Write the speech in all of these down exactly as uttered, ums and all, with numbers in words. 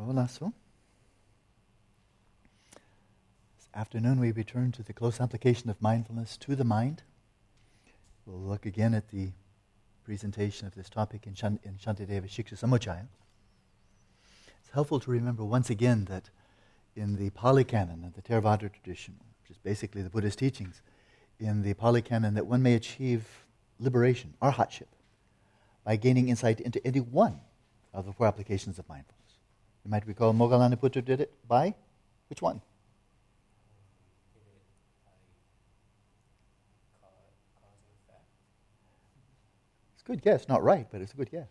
Hola, so. This afternoon we return to the close application of mindfulness to the mind. We'll look again at the presentation of this topic in, Shant- in Shantideva Shiksha Samuchaya. It's helpful to remember once again that in the Pali Canon and the Theravada tradition, which is basically the Buddhist teachings, in the Pali Canon that one may achieve liberation, arhatship, by gaining insight into any one of the four applications of mindfulness. You might recall Moggallanaputra did it by which one? It's a good guess. Not right, but it's a good guess.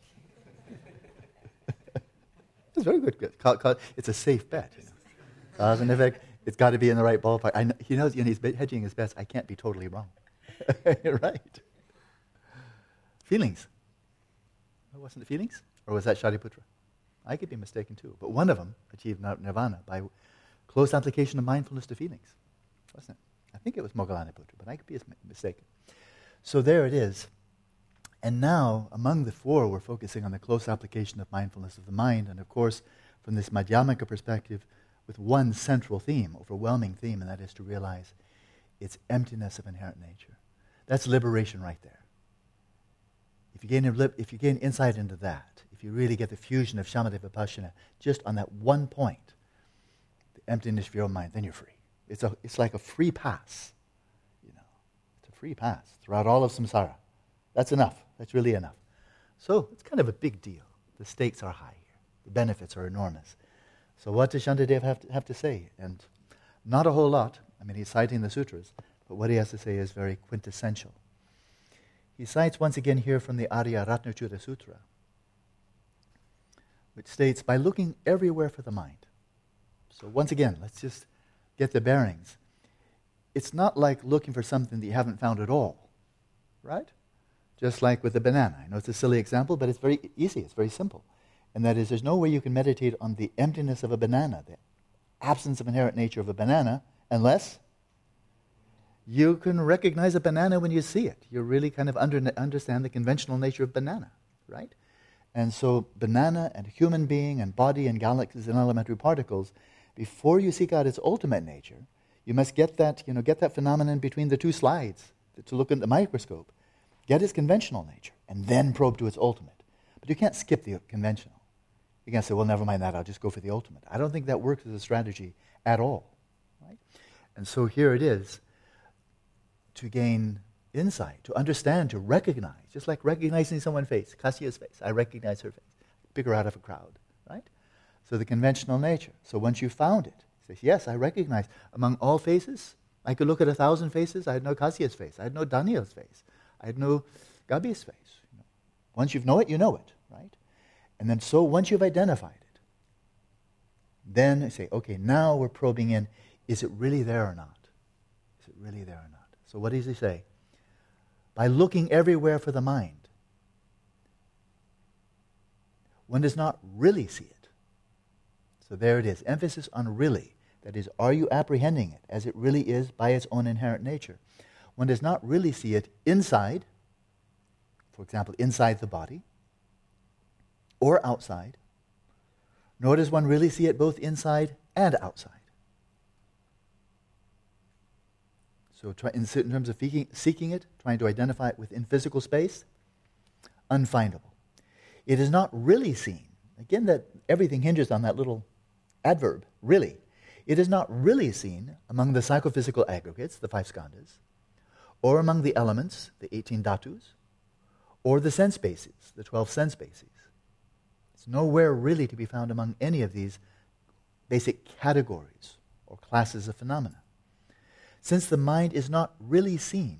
It's a very good guess. Ca- ca- It's a safe bet. You know. Cause and effect, it's got to be in the right ballpark. I know, he knows, you know, he's hedging his bets. I can't be totally wrong. Right. Feelings. Wasn't it feelings? Or was that Shariputra? I could be mistaken too. But one of them achieved nirvana by close application of mindfulness to feelings. Wasn't it? I think it was Moggallanaputra, but I could be mistaken. So there it is. And now, among the four, we're focusing on the close application of mindfulness of the mind. And of course, from this Madhyamaka perspective, with one central theme, overwhelming theme, and that is to realize its emptiness of inherent nature. That's liberation right there. If you gain a, if you gain insight into that, if you really get the fusion of shamatha vipassana just on that one point, the emptiness of your own mind, then you're free. It's a, it's like a free pass, you know. It's a free pass throughout all of samsara. That's enough. That's really enough. So it's kind of a big deal. The stakes are high here. The benefits are enormous. So what does Shantideva have to, have to say? And not a whole lot. I mean, he's citing the sutras, but what he has to say is very quintessential. He cites once again here from the Arya Ratnachura Sutra, which states, by looking everywhere for the mind. So once again, let's just get the bearings. It's not like looking for something that you haven't found at all, right? Just like with the banana. I know it's a silly example, but it's very easy, it's very simple. And that is, there's no way you can meditate on the emptiness of a banana, the absence of inherent nature of a banana, unless you can recognize a banana when you see it. You really kind of under, understand the conventional nature of banana, right? And so banana and human being and body and galaxies and elementary particles, before you seek out its ultimate nature, you must get that, you know, get that phenomenon between the two slides to look in the microscope, get its conventional nature, and then probe to its ultimate. But you can't skip the conventional. You can't say, well, never mind that, I'll just go for the ultimate. I don't think that works as a strategy at all, right? And so here it is. To gain insight, to understand, to recognize, just like recognizing someone's face, Kassia's face, I recognize her face, pick her out of a crowd, right? So the conventional nature. So once you found it, you say, yes, I recognize, among all faces, I could look at a thousand faces, I had no Kassia's face, I had no Daniel's face, I had no Gabi's face. You know. Once you know it, you know it, right? And then so once you've identified it, then you say, okay, now we're probing in, is it really there or not? Is it really there or not? So what does he say? By looking everywhere for the mind, one does not really see it. So there it is. Emphasis on really. That is, are you apprehending it as it really is by its own inherent nature? One does not really see it inside, for example, inside the body, or outside, nor does one really see it both inside and outside. So try, in terms of seeking, seeking it, trying to identify it within physical space, unfindable. It is not really seen. Again, that everything hinges on that little adverb, really. It is not really seen among the psychophysical aggregates, the five skandhas, or among the elements, the eighteen dhatus, or the sense bases, the twelve sense bases. It's nowhere really to be found among any of these basic categories or classes of phenomena. Since the mind is not really seen,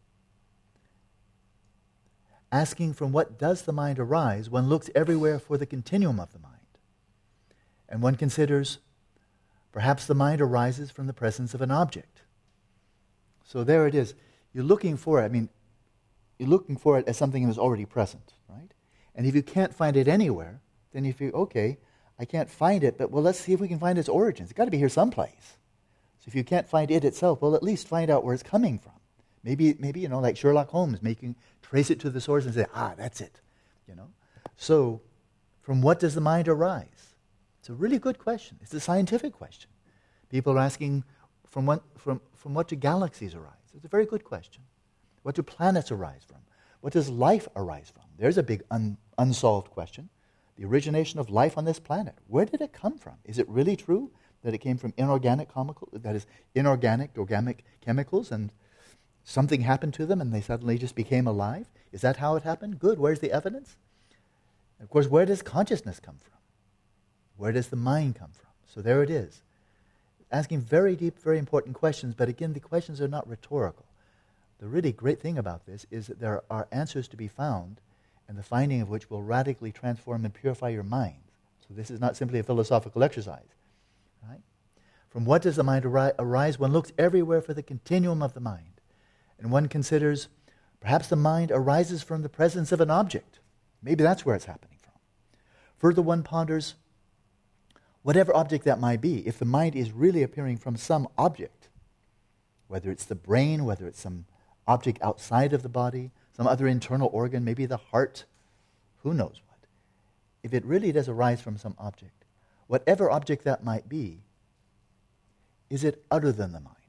asking from what does the mind arise, one looks everywhere for the continuum of the mind. And one considers, perhaps the mind arises from the presence of an object. So there it is. You're looking for it. I mean, you're looking for it as something that is already present, right? And if you can't find it anywhere, then you feel, okay, I can't find it, but well, let's see if we can find its origins. It's got to be here someplace. So if you can't find it itself, well, at least find out where it's coming from. Maybe, maybe you know, like Sherlock Holmes, making trace it to the source and say, ah, that's it. You know. So, from what does the mind arise? It's a really good question. It's a scientific question. People are asking, from what, from, from what do galaxies arise? It's a very good question. What do planets arise from? What does life arise from? There's a big un, unsolved question. The origination of life on this planet. Where did it come from? Is it really true that it came from inorganic chemical, that is, inorganic, organic chemicals, and something happened to them and they suddenly just became alive? Is that how it happened? Good. Where's the evidence? And of course, where does consciousness come from? Where does the mind come from? So there it is. Asking very deep, very important questions, but again, the questions are not rhetorical. The really great thing about this is that there are answers to be found, and the finding of which will radically transform and purify your mind. So this is not simply a philosophical exercise. Right? From what does the mind ari- arise? One looks everywhere for the continuum of the mind, and one considers perhaps the mind arises from the presence of an object. Maybe that's where it's happening from. Further, one ponders whatever object that might be. If the mind is really appearing from some object, whether it's the brain, whether it's some object outside of the body, some other internal organ, maybe the heart, who knows what. If it really does arise from some object, whatever object that might be, is it other than the mind?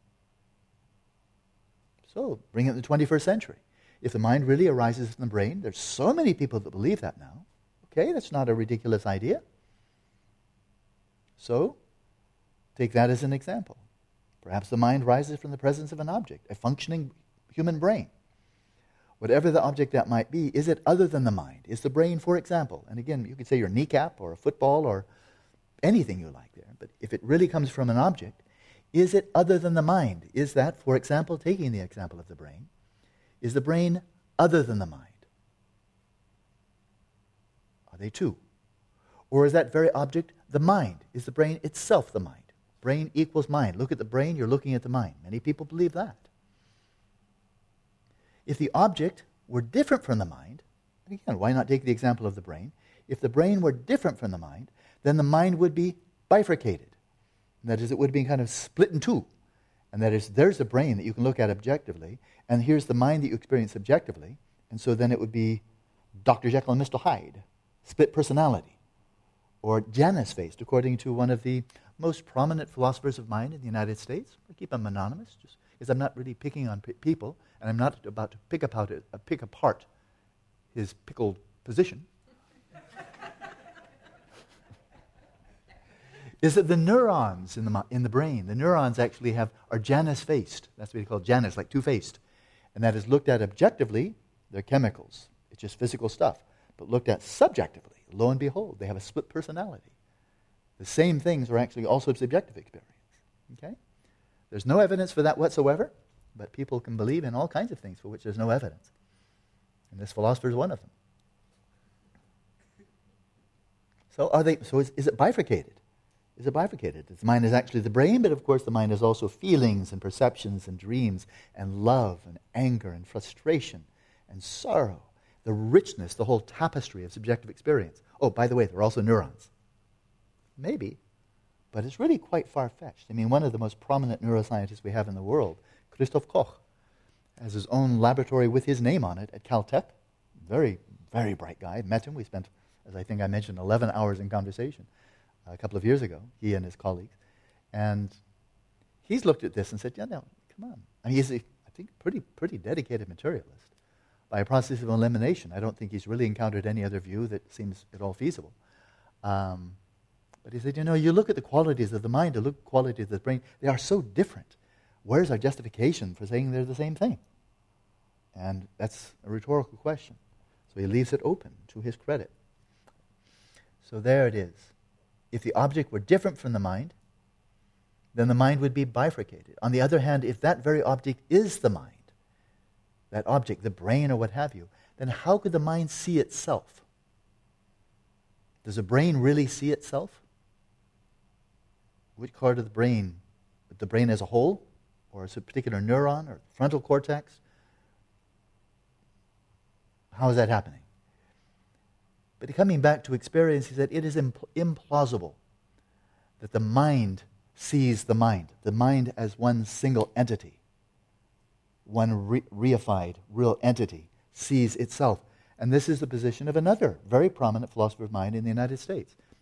So, bring it to the twenty-first century. If the mind really arises from the brain, there's so many people that believe that now. Okay, that's not a ridiculous idea. So, take that as an example. Perhaps the mind rises from the presence of an object, a functioning human brain. Whatever the object that might be, is it other than the mind? Is the brain, for example, and again, you could say your kneecap or a football or anything you like there, but if it really comes from an object, is it other than the mind? Is that, for example, taking the example of the brain, is the brain other than the mind? Are they two? Or is that very object the mind? Is the brain itself the mind? Brain equals mind. Look at the brain, you're looking at the mind. Many people believe that. If the object were different from the mind, again, why not take the example of the brain? If the brain were different from the mind, then the mind would be bifurcated. That is, it would be kind of split in two. And that is, there's the brain that you can look at objectively, and here's the mind that you experience subjectively, and so then it would be Doctor Jekyll and Mister Hyde, split personality. Or Janus-faced, according to one of the most prominent philosophers of mind in the United States. I keep him anonymous, just because I'm not really picking on p- people, and I'm not about to pick apart, uh, pick apart his pickled position. Is that the neurons in the in the brain, the neurons actually have are Janus-faced. That's what we call Janus, like two-faced. And that is looked at objectively, they're chemicals. It's just physical stuff. But looked at subjectively, lo and behold, they have a split personality. The same things are actually also subjective experience. Okay? There's no evidence for that whatsoever, but people can believe in all kinds of things for which there's no evidence. And this philosopher is one of them. So are they? So is, is it bifurcated? Is it bifurcated? The mind is actually the brain, but of course the mind is also feelings and perceptions and dreams and love and anger and frustration and sorrow. The richness, the whole tapestry of subjective experience. Oh, by the way, there are also neurons. Maybe, but it's really quite far-fetched. I mean, one of the most prominent neuroscientists we have in the world, Christoph Koch, has his own laboratory with his name on it at Caltech. Very, very bright guy. Met him. We spent, as I think I mentioned, eleven hours in conversation a couple of years ago, he and his colleagues. And he's looked at this and said, yeah, no, come on. I mean, he's, a, I think, pretty, pretty dedicated materialist. By a process of elimination, I don't think he's really encountered any other view that seems at all feasible. Um, but he said, you know, you look at the qualities of the mind, you look at the qualities of the brain, they are so different. Where's our justification for saying they're the same thing? And that's a rhetorical question. So he leaves it open to his credit. So there it is. If the object were different from the mind, then the mind would be bifurcated. On the other hand, if that very object is the mind, that object, the brain or what have you, then how could the mind see itself? Does the brain really see itself? Which part of the brain? The brain as a whole? Or is it a particular neuron or frontal cortex? How is that happening? But coming back to experience, he said it is impl- implausible that the mind sees the mind, the mind as one single entity. One re- reified, real entity sees itself. And this is the position of another very prominent philosopher of mind in the United States.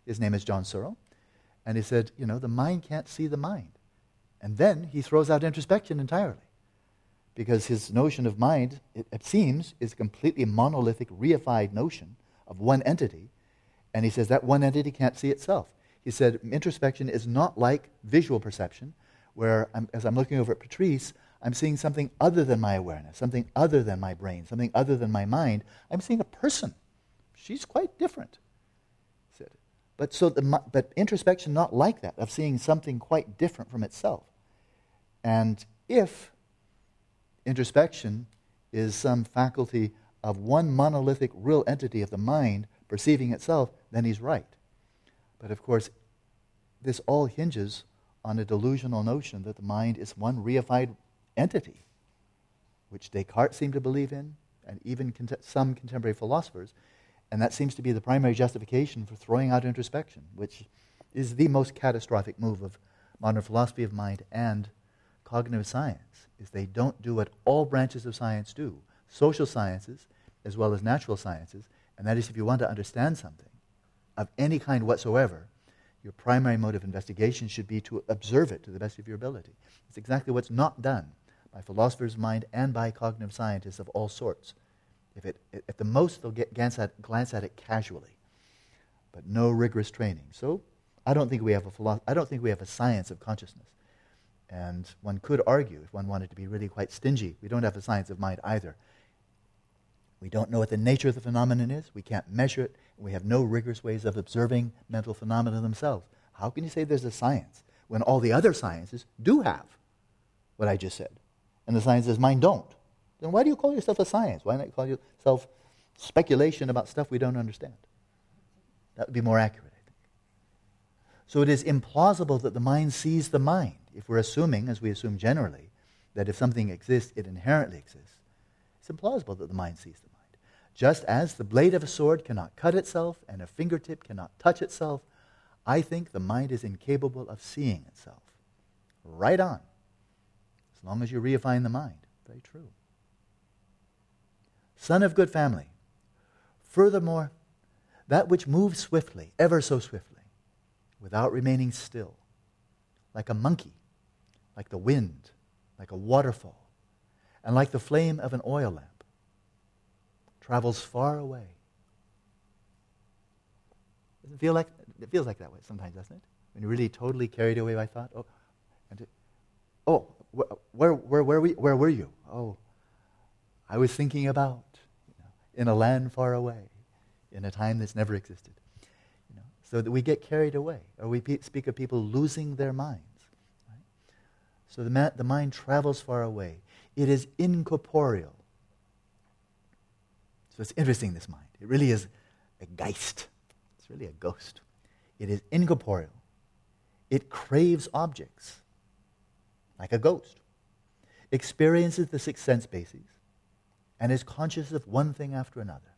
His name is John Searle. And he said, you know, the mind can't see the mind. And then he throws out introspection entirely. Because his notion of mind, it, it seems, is a completely monolithic, reified notion of one entity. And he says that one entity can't see itself. He said introspection is not like visual perception, where I'm, as I'm looking over at Patrice, I'm seeing something other than my awareness, something other than my brain, something other than my mind. I'm seeing a person. She's quite different. He said. But so the but introspection not like that, of seeing something quite different from itself. And if introspection is some faculty of one monolithic real entity of the mind perceiving itself, then he's right. But of course, this all hinges on a delusional notion that the mind is one reified entity, which Descartes seemed to believe in, and even cont- some contemporary philosophers, and that seems to be the primary justification for throwing out introspection, which is the most catastrophic move of modern philosophy of mind and cognitive science, is they don't do what all branches of science do, social sciences as well as natural sciences, and that is if you want to understand something of any kind whatsoever, your primary mode of investigation should be to observe it to the best of your ability. It's exactly what's not done by philosophers of mind and by cognitive scientists of all sorts. If it, at the most, they'll get, glance, at, glance at it casually, but no rigorous training. So I don't think we have a philosophy, I don't think we have a science of consciousness. And one could argue, if one wanted to be really quite stingy, we don't have a science of mind either. We don't know what the nature of the phenomenon is. We can't measure it. We have no rigorous ways of observing mental phenomena themselves. How can you say there's a science when all the other sciences do have what I just said, and the sciences of mind don't? Then why do you call yourself a science? Why not call yourself speculation about stuff we don't understand? That would be more accurate, I think. So it is implausible that the mind sees the mind, if we're assuming, as we assume generally, that if something exists, it inherently exists. It's implausible that the mind sees the mind. Just as the blade of a sword cannot cut itself and a fingertip cannot touch itself, I think the mind is incapable of seeing itself. Right on. As long as you reify the mind. Very true. Son of good family. Furthermore, that which moves swiftly, ever so swiftly, without remaining still, like a monkey, like the wind, like a waterfall, and like the flame of an oil lamp, travels far away. Doesn't it feel like it feels like that way sometimes, doesn't it? When you're really totally carried away by thought. Oh, and to, oh, where, where, where, we, where were you? Oh, I was thinking about, you know, in a land far away, in a time that's never existed. You know, so that we get carried away, or we pe- speak of people losing their minds. Right? So the, ma- the mind travels far away. It is incorporeal. So it's interesting, this mind. It really is a Geist. It's really a ghost. It is incorporeal. It craves objects, like a ghost. Experiences the six sense bases, and is conscious of one thing after another.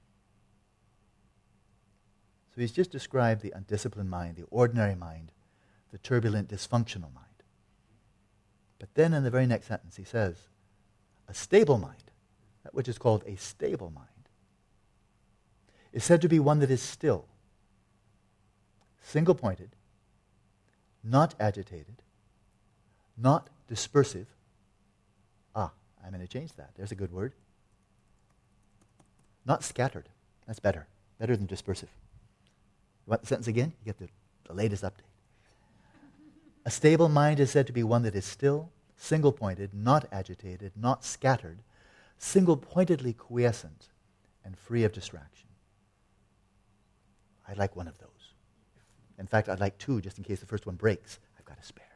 So he's just described the undisciplined mind, the ordinary mind, the turbulent, dysfunctional mind. But then in the very next sentence he says, a stable mind, that which is called a stable mind, is said to be one that is still, single-pointed, not agitated, not dispersive. Ah, I'm going to change that. There's a good word. Not scattered. That's better. Better than dispersive. You want the sentence again? You get the, the latest update. A stable mind is said to be one that is still, single-pointed, not agitated, not scattered, single-pointedly quiescent, and free of distraction. I'd like one of those. In fact, I'd like two, just in case the first one breaks. I've got a spare.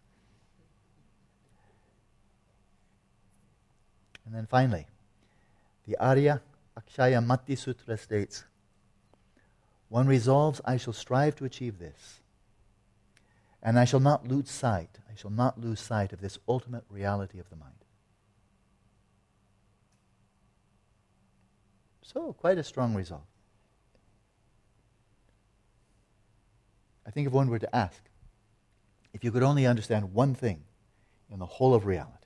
And then finally, the Arya Akshaya Matti Sutra states, one resolves, I shall strive to achieve this, and I shall not lose sight, I shall not lose sight of this ultimate reality of the mind. So, quite a strong resolve. I think if one were to ask, if you could only understand one thing in the whole of reality,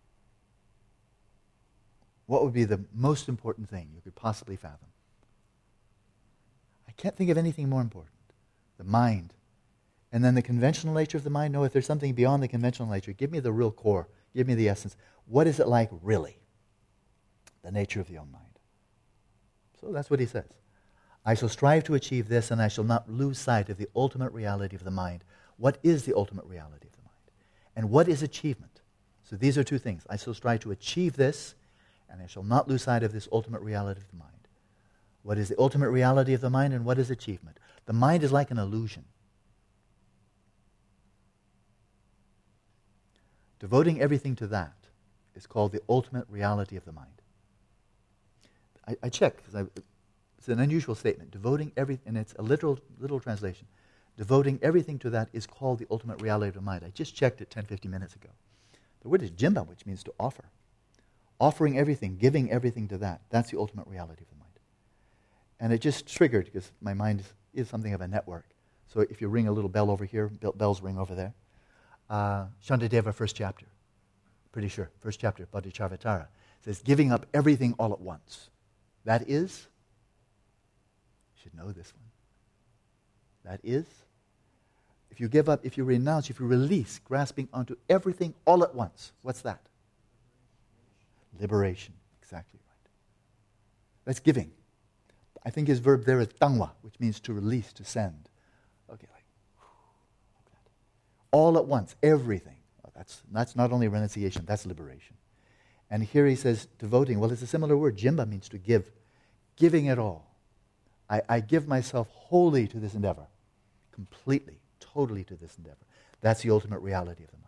what would be the most important thing you could possibly fathom? I can't think of anything more important. the mind. And then the conventional nature of the mind, no, if there's something beyond the conventional nature, give me the real core, give me the essence. What is it like really? The nature of the own mind. So that's what he says. I shall strive to achieve this, and I shall not lose sight of the ultimate reality of the mind. What is the ultimate reality of the mind? And what is achievement? So these are two things. I shall strive to achieve this, and I shall not lose sight of this ultimate reality of the mind. What is the ultimate reality of the mind, and what is achievement? The mind is like an illusion. Devoting everything to that is called the ultimate reality of the mind. I, I checked, because it's an unusual statement. Devoting everything, and it's a literal, literal translation. Devoting everything to that is called the ultimate reality of the mind. I just checked it ten, fifteen minutes ago. The word is jimba, which means to offer. Offering everything, giving everything to that, that's the ultimate reality of the mind. And it just triggered, because my mind is, is something of a network. So if you ring a little bell over here, bells ring over there. Uh, Shantideva, first chapter. Pretty sure. First chapter, Bodhicharvatara. Says, giving up everything all at once. That is, you should know this one. That is, if you give up, if you renounce, if you release, grasping onto everything all at once, what's that? Liberation. Exactly right. That's giving. I think his verb there is tangwa, which means to release, to send. Okay, like, like that. All at once, everything. Well, that's, that's not only renunciation, that's liberation. And here he says devoting. Well, it's a similar word. Jimba means to give. Giving it all. I, I give myself wholly to this endeavor. Completely, totally to this endeavor. That's the ultimate reality of the mind.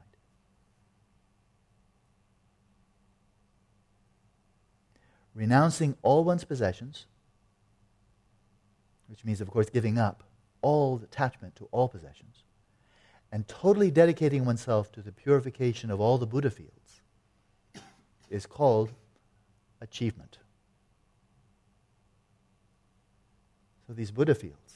Renouncing all one's possessions, which means, of course, giving up all attachment to all possessions, and totally dedicating oneself to the purification of all the Buddha fields, is called achievement. So these Buddha fields,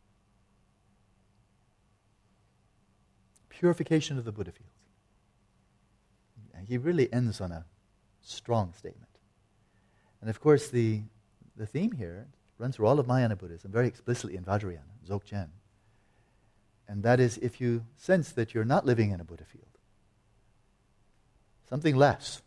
purification of the Buddha fields. And he really ends on a strong statement. And of course, the, the theme here runs through all of Mahayana Buddhism, very explicitly in Vajrayana, Dzogchen. And that is, if you sense that you're not living in a Buddha field, something less,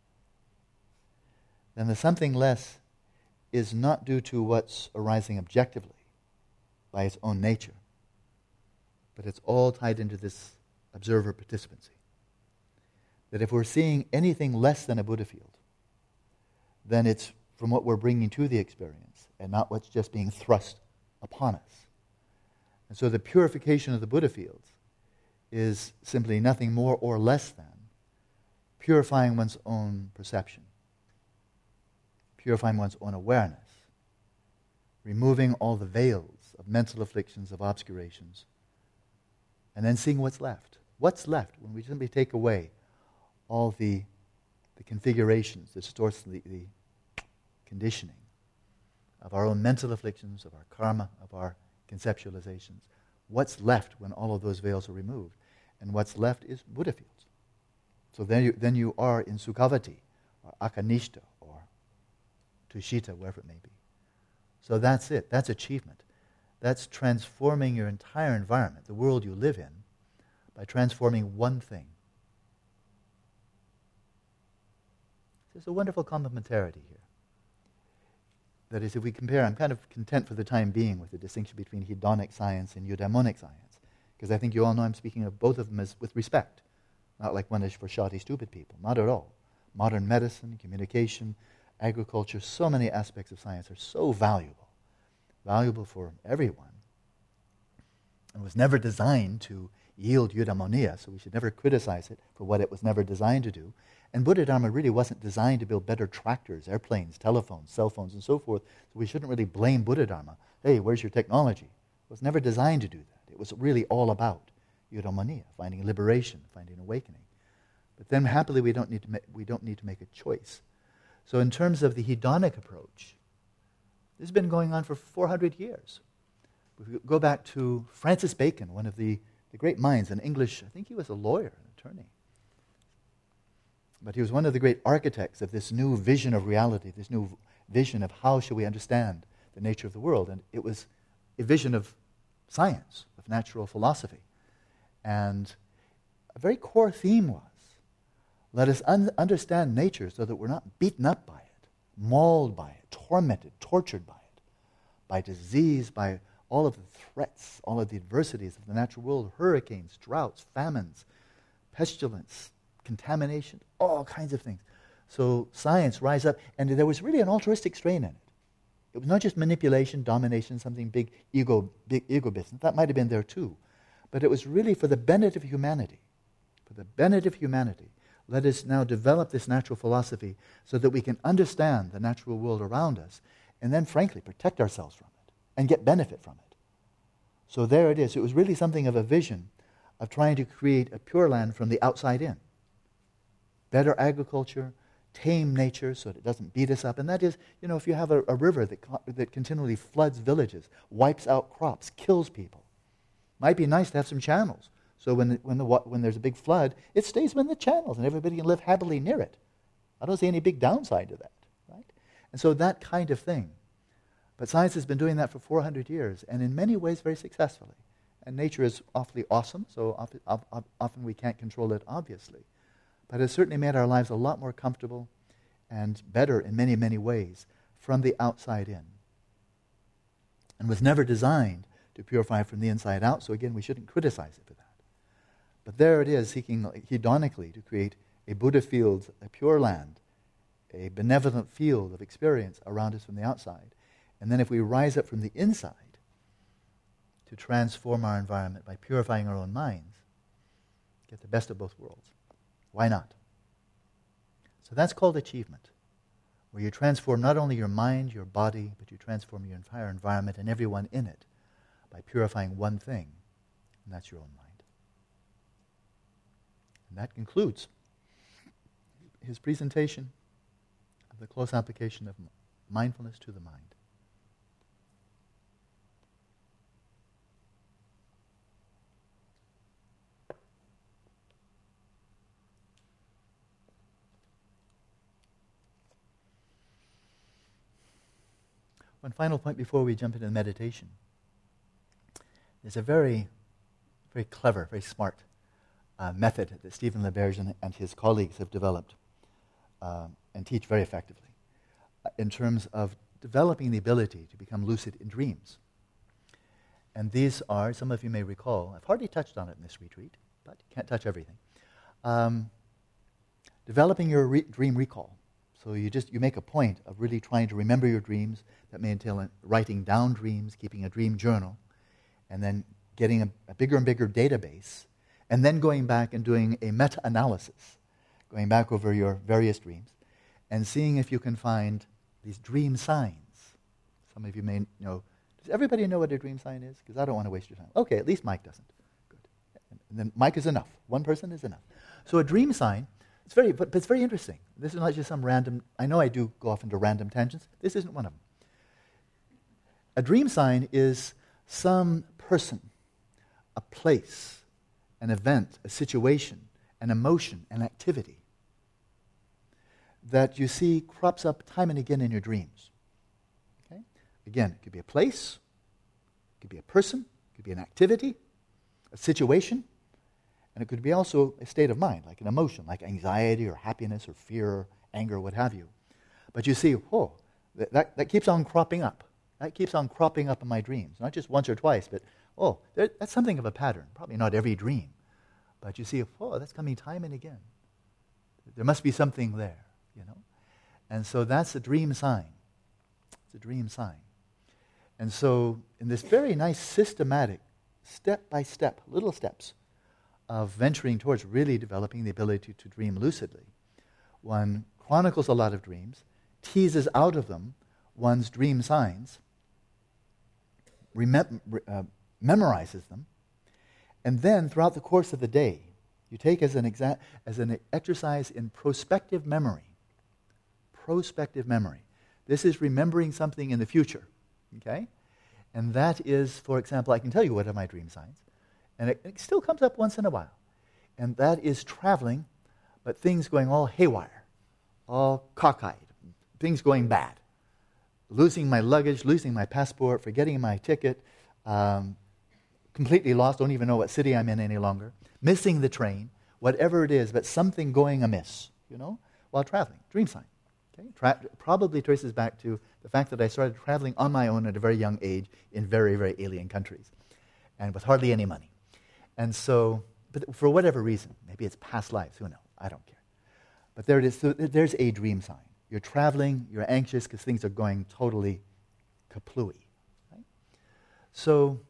then the something less is not due to what's arising objectively by its own nature, but it's all tied into this observer participancy. That if we're seeing anything less than a Buddha field, then it's from what we're bringing to the experience and not what's just being thrust upon us. And so the purification of the Buddha fields is simply nothing more or less than purifying one's own perception, purifying one's own awareness, removing all the veils of mental afflictions, of obscurations, and then seeing what's left. What's left when we simply take away all the, the configurations, the distortions, the, the conditioning of our own mental afflictions, of our karma, of our conceptualizations. What's left when all of those veils are removed? And what's left is Buddha fields. So then you, then you are in Sukhavati, or Akanishta, or Tushita, wherever it may be. So that's it. That's achievement. That's transforming your entire environment, the world you live in, by transforming one thing. There's a wonderful complementarity here. That is, if we compare, I'm kind of content for the time being with the distinction between hedonic science and eudaimonic science, because I think you all know I'm speaking of both of them as with respect, not like one is for shoddy, stupid people, not at all. Modern medicine, communication, agriculture, so many aspects of science are so valuable, valuable for everyone. It was never designed to yield eudaimonia, so we should never criticize it for what it was never designed to do. And Buddha Dharma really wasn't designed to build better tractors, airplanes, telephones, cell phones, and so forth, so we shouldn't really blame Buddha Dharma. Hey, where's your technology? It was never designed to do that. It was really all about eudaimonia, finding liberation, finding awakening. But then happily we don't need to ma- we don't need to make a choice. So in terms of the hedonic approach, this has been going on for four hundred years. If we go back to Francis Bacon, one of the, the great minds, an English, I think he was a lawyer, an attorney. But he was one of the great architects of this new vision of reality, this new vision of how should we understand the nature of the world. And it was a vision of science, natural philosophy. And a very core theme was, let us un- understand nature so that we're not beaten up by it, mauled by it, tormented, tortured by it, by disease, by all of the threats, all of the adversities of the natural world, hurricanes, droughts, famines, pestilence, contamination, all kinds of things. So science rise up, and there was really an altruistic strain in it. It was not just manipulation, domination, something big ego, big ego business. That might have been there too. But it was really for the benefit of humanity. For the benefit of humanity. Let us now develop this natural philosophy so that we can understand the natural world around us and then, frankly, protect ourselves from it and get benefit from it. So there it is. It was really something of a vision of trying to create a Pure Land from the outside in. Better agriculture, tame nature so that it doesn't beat us up. And that is, you know, if you have a, a river that, that continually floods villages, wipes out crops, kills people, might be nice to have some channels. So when the, when the when there's a big flood, it stays within the channels and everybody can live happily near it. I don't see any big downside to that, right? And so that kind of thing. But science has been doing that for four hundred years, and in many ways very successfully. And nature is awfully awesome, so often, often we can't control it, obviously. But it's certainly made our lives a lot more comfortable and better in many, many ways from the outside in. And was never designed to purify from the inside out, so again, we shouldn't criticize it for that. But there it is, seeking hedonically to create a Buddha field, a Pure Land, a benevolent field of experience around us from the outside. And then if we rise up from the inside to transform our environment by purifying our own minds, get the best of both worlds. Why not? So that's called achievement, where you transform not only your mind, your body, but you transform your entire environment and everyone in it by purifying one thing, and that's your own mind. And that concludes his presentation of the close application of mindfulness to the mind. One final point before we jump into the meditation. There's a very, very clever, very smart uh, method that Stephen LaBerge and, and his colleagues have developed um, and teach very effectively uh, in terms of developing the ability to become lucid in dreams. And these are, some of you may recall, I've hardly touched on it in this retreat, but you can't touch everything. Um, developing your re- dream recall. So you just you make a point of really trying to remember your dreams. That may entail writing down dreams, keeping a dream journal, and then getting a, a bigger and bigger database, and then going back and doing a meta-analysis, going back over your various dreams, and seeing if you can find these dream signs. Some of you may know. Does everybody know what a dream sign is? Because I don't want to waste your time. Okay, at least Mike doesn't. Good. And then Mike is enough. One person is enough. So a dream sign. It's very, but, but it's very interesting. This is not just some random, I know I do go off into random tangents. This isn't one of them. A dream sign is some person, a place, an event, a situation, an emotion, an activity that you see crops up time and again in your dreams. Okay? Again, it could be a place, it could be a person, it could be an activity, a situation, and it could be also a state of mind, like an emotion, like anxiety or happiness or fear or anger or what have you. But you see, oh, that, that, that keeps on cropping up. That keeps on cropping up in my dreams. Not just once or twice, but, oh, there, that's something of a pattern. Probably not every dream. But you see, oh, that's coming time and again. There must be something there, you know. And so that's a dream sign. It's a dream sign. And so in this very nice systematic, step-by-step, little steps, of venturing towards really developing the ability to dream lucidly, one chronicles a lot of dreams, teases out of them one's dream signs, remem- uh, memorizes them, and then throughout the course of the day, you take as an exa- as an exercise in prospective memory. Prospective memory. This is remembering something in the future, okay? And that is, for example, I can tell you what are my dream signs. And it, it still comes up once in a while. And that is traveling, but things going all haywire, all cockeyed, things going bad. Losing my luggage, losing my passport, forgetting my ticket, um, completely lost, don't even know what city I'm in any longer, missing the train, whatever it is, but something going amiss, you know, while traveling. Dream sign. Okay? Tra- probably traces back to the fact that I started traveling on my own at a very young age in very, very alien countries and with hardly any money. And so, but for whatever reason, maybe it's past lives, who knows, I don't care. But there it is, so there's a dream sign. You're traveling, you're anxious because things are going totally kaplooey. Right? So,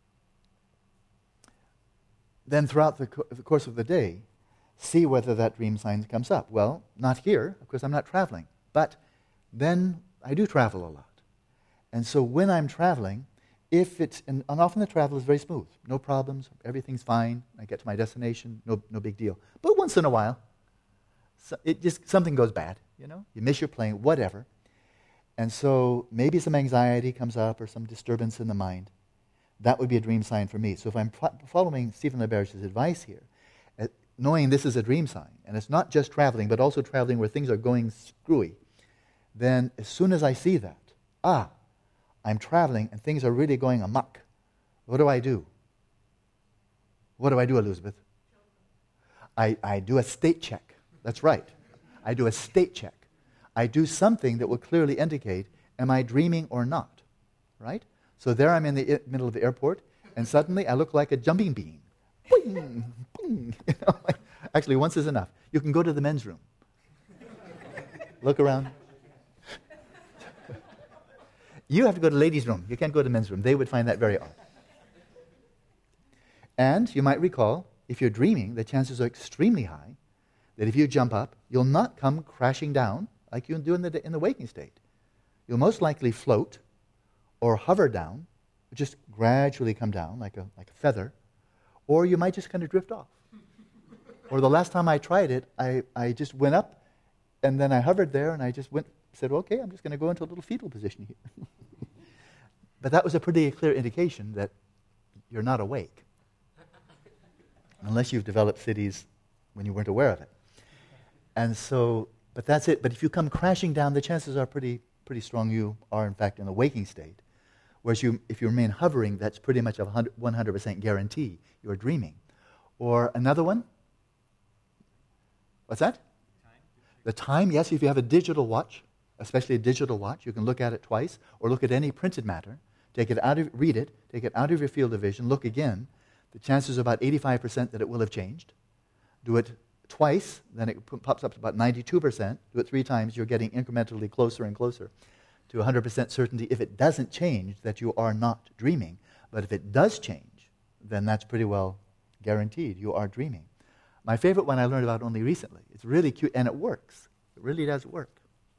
then throughout the, co- the course of the day, see whether that dream sign comes up. Well, not here, of course I'm not traveling. But then I do travel a lot. And so when I'm traveling, if it's, and, and often the travel is very smooth, no problems, everything's fine, I get to my destination, no, no big deal. But once in a while, so it just, something goes bad, you know? You miss your plane, whatever. And so maybe some anxiety comes up or some disturbance in the mind. That would be a dream sign for me. So if I'm pro- following Stephen LaBerge's advice here, uh, knowing this is a dream sign, and it's not just traveling, but also traveling where things are going screwy, then as soon as I see that, ah, I'm traveling and things are really going amok, what do I do? What do I do, Elizabeth? I, I do a state check. That's right. I do a state check. I do something that will clearly indicate, am I dreaming or not? Right? So there I'm in the I- middle of the airport, and suddenly I look like a jumping bean. Boing, boing. You know, like, actually, once is enough. You can go to the men's room. Look around. You have to go to the ladies' room. You can't go to the men's room. They would find that very odd. And you might recall, if you're dreaming, the chances are extremely high that if you jump up, you'll not come crashing down like you do in the, in the waking state. You'll most likely float or hover down, just gradually come down like a, like a feather, or you might just kind of drift off. Or the last time I tried it, I, I just went up, and then I hovered there, and I just went, said, okay, I'm just going to go into a little fetal position here. But that was a pretty clear indication that you're not awake, unless you've developed cities when you weren't aware of it. And so, but that's it. But if you come crashing down, the chances are pretty pretty strong you are, in fact, in the waking state. Whereas you, if you remain hovering, that's pretty much a one hundred percent guarantee you're dreaming. Or another one? What's that? Time. The time, yes, if you have a digital watch, especially a digital watch, you can look at it twice, or look at any printed matter, take it out of, read it, take it out of your field of vision, look again. The chances are about eighty-five percent that it will have changed. Do it twice, then it p- pops up to about ninety-two percent. Do it three times, you're getting incrementally closer and closer to one hundred percent certainty, if it doesn't change, that you are not dreaming. But if it does change, then that's pretty well guaranteed you are dreaming. My favorite one I learned about only recently, it's really cute, and it works. It really does work,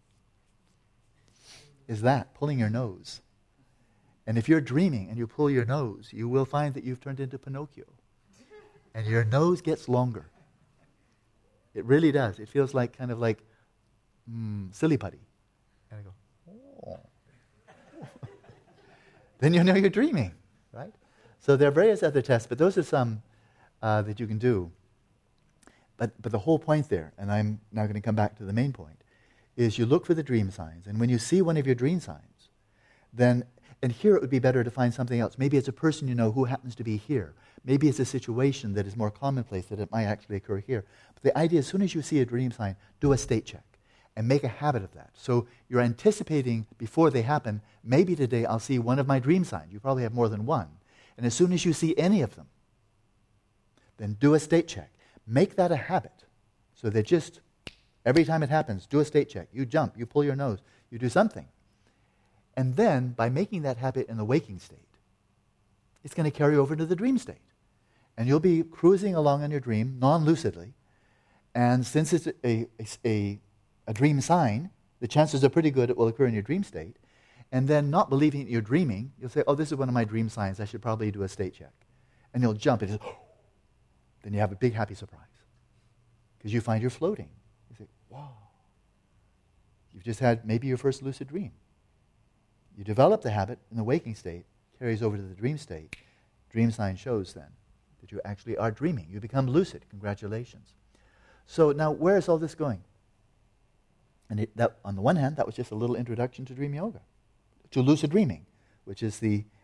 is that, pulling your nose. And if you're dreaming and you pull your nose, you will find that you've turned into Pinocchio. And your nose gets longer. It really does. It feels like kind of like mm, silly putty. And I go, oh. Then you know you're dreaming, right? So there are various other tests, but those are some uh, that you can do. But, but the whole point there, and I'm now going to come back to the main point, is you look for the dream signs. And when you see one of your dream signs, then, and here it would be better to find something else. Maybe it's a person you know who happens to be here. Maybe it's a situation that is more commonplace, that it might actually occur here. But the idea, as soon as you see a dream sign, do a state check and make a habit of that. So you're anticipating before they happen, maybe today I'll see one of my dream signs. You probably have more than one. And as soon as you see any of them, then do a state check. Make that a habit so that just every time it happens, do a state check. You jump, you pull your nose, you do something. And then, by making that habit in the waking state, it's going to carry over to the dream state. And you'll be cruising along in your dream, non-lucidly, and since it's a, a, a, a dream sign, the chances are pretty good it will occur in your dream state, and then not believing that you're dreaming, you'll say, oh, this is one of my dream signs, I should probably do a state check. And you'll jump, and just, oh, then you have a big happy surprise. Because you find you're floating. You say, wow. You've just had maybe your first lucid dream. You develop the habit in the waking state, carries over to the dream state. Dream sign shows then that you actually are dreaming. You become lucid. Congratulations. So now, where is all this going? And it, that, on the one hand, that was just a little introduction to dream yoga, to lucid dreaming, which is the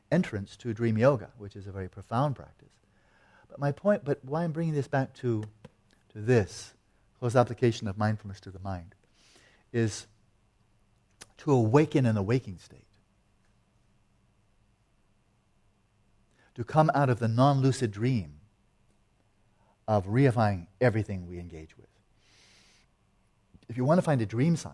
entrance to dream yoga, which is a very profound practice. But my point, but why I'm bringing this back to, to this close application of mindfulness to the mind, is to awaken in the waking state. To come out of the non-lucid dream of reifying everything we engage with. If you want to find a dream sign,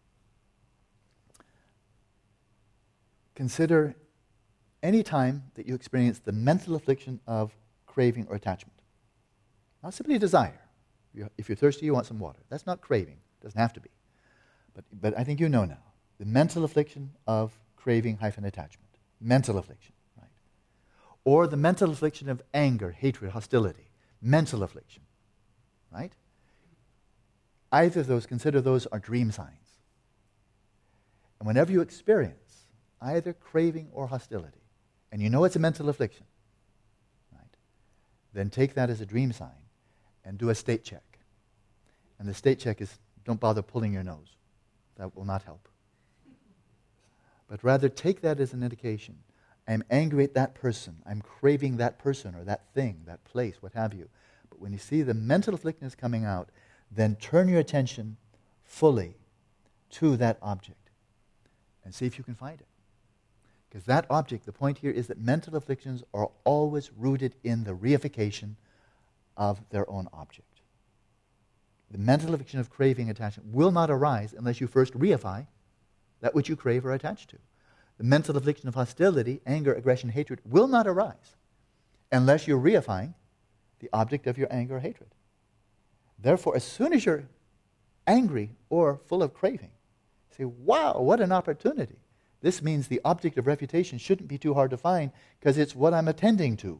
consider any time that you experience the mental affliction of craving or attachment. Not simply desire. If you're thirsty, you want some water. That's not craving. It doesn't have to be. But, but I think you know now. The mental affliction of craving hyphen attachment. Mental affliction, right? Or the mental affliction of anger, hatred, hostility. Mental affliction, right? Either of those, consider those are dream signs. And whenever you experience either craving or hostility, and you know it's a mental affliction, right, then take that as a dream sign and do a state check. And the state check is, don't bother pulling your nose. That will not help. But rather take that as an indication. I'm angry at that person. I'm craving that person or that thing, that place, what have you. But when you see the mental affliction is coming out, then turn your attention fully to that object and see if you can find it. Because that object, the point here is that mental afflictions are always rooted in the reification of their own object. The mental affliction of craving attachment will not arise unless you first reify that which you crave or attach to. The mental affliction of hostility, anger, aggression, hatred will not arise unless you're reifying the object of your anger or hatred. Therefore, as soon as you're angry or full of craving, say, wow, what an opportunity. This means the object of refutation shouldn't be too hard to find because it's what I'm attending to.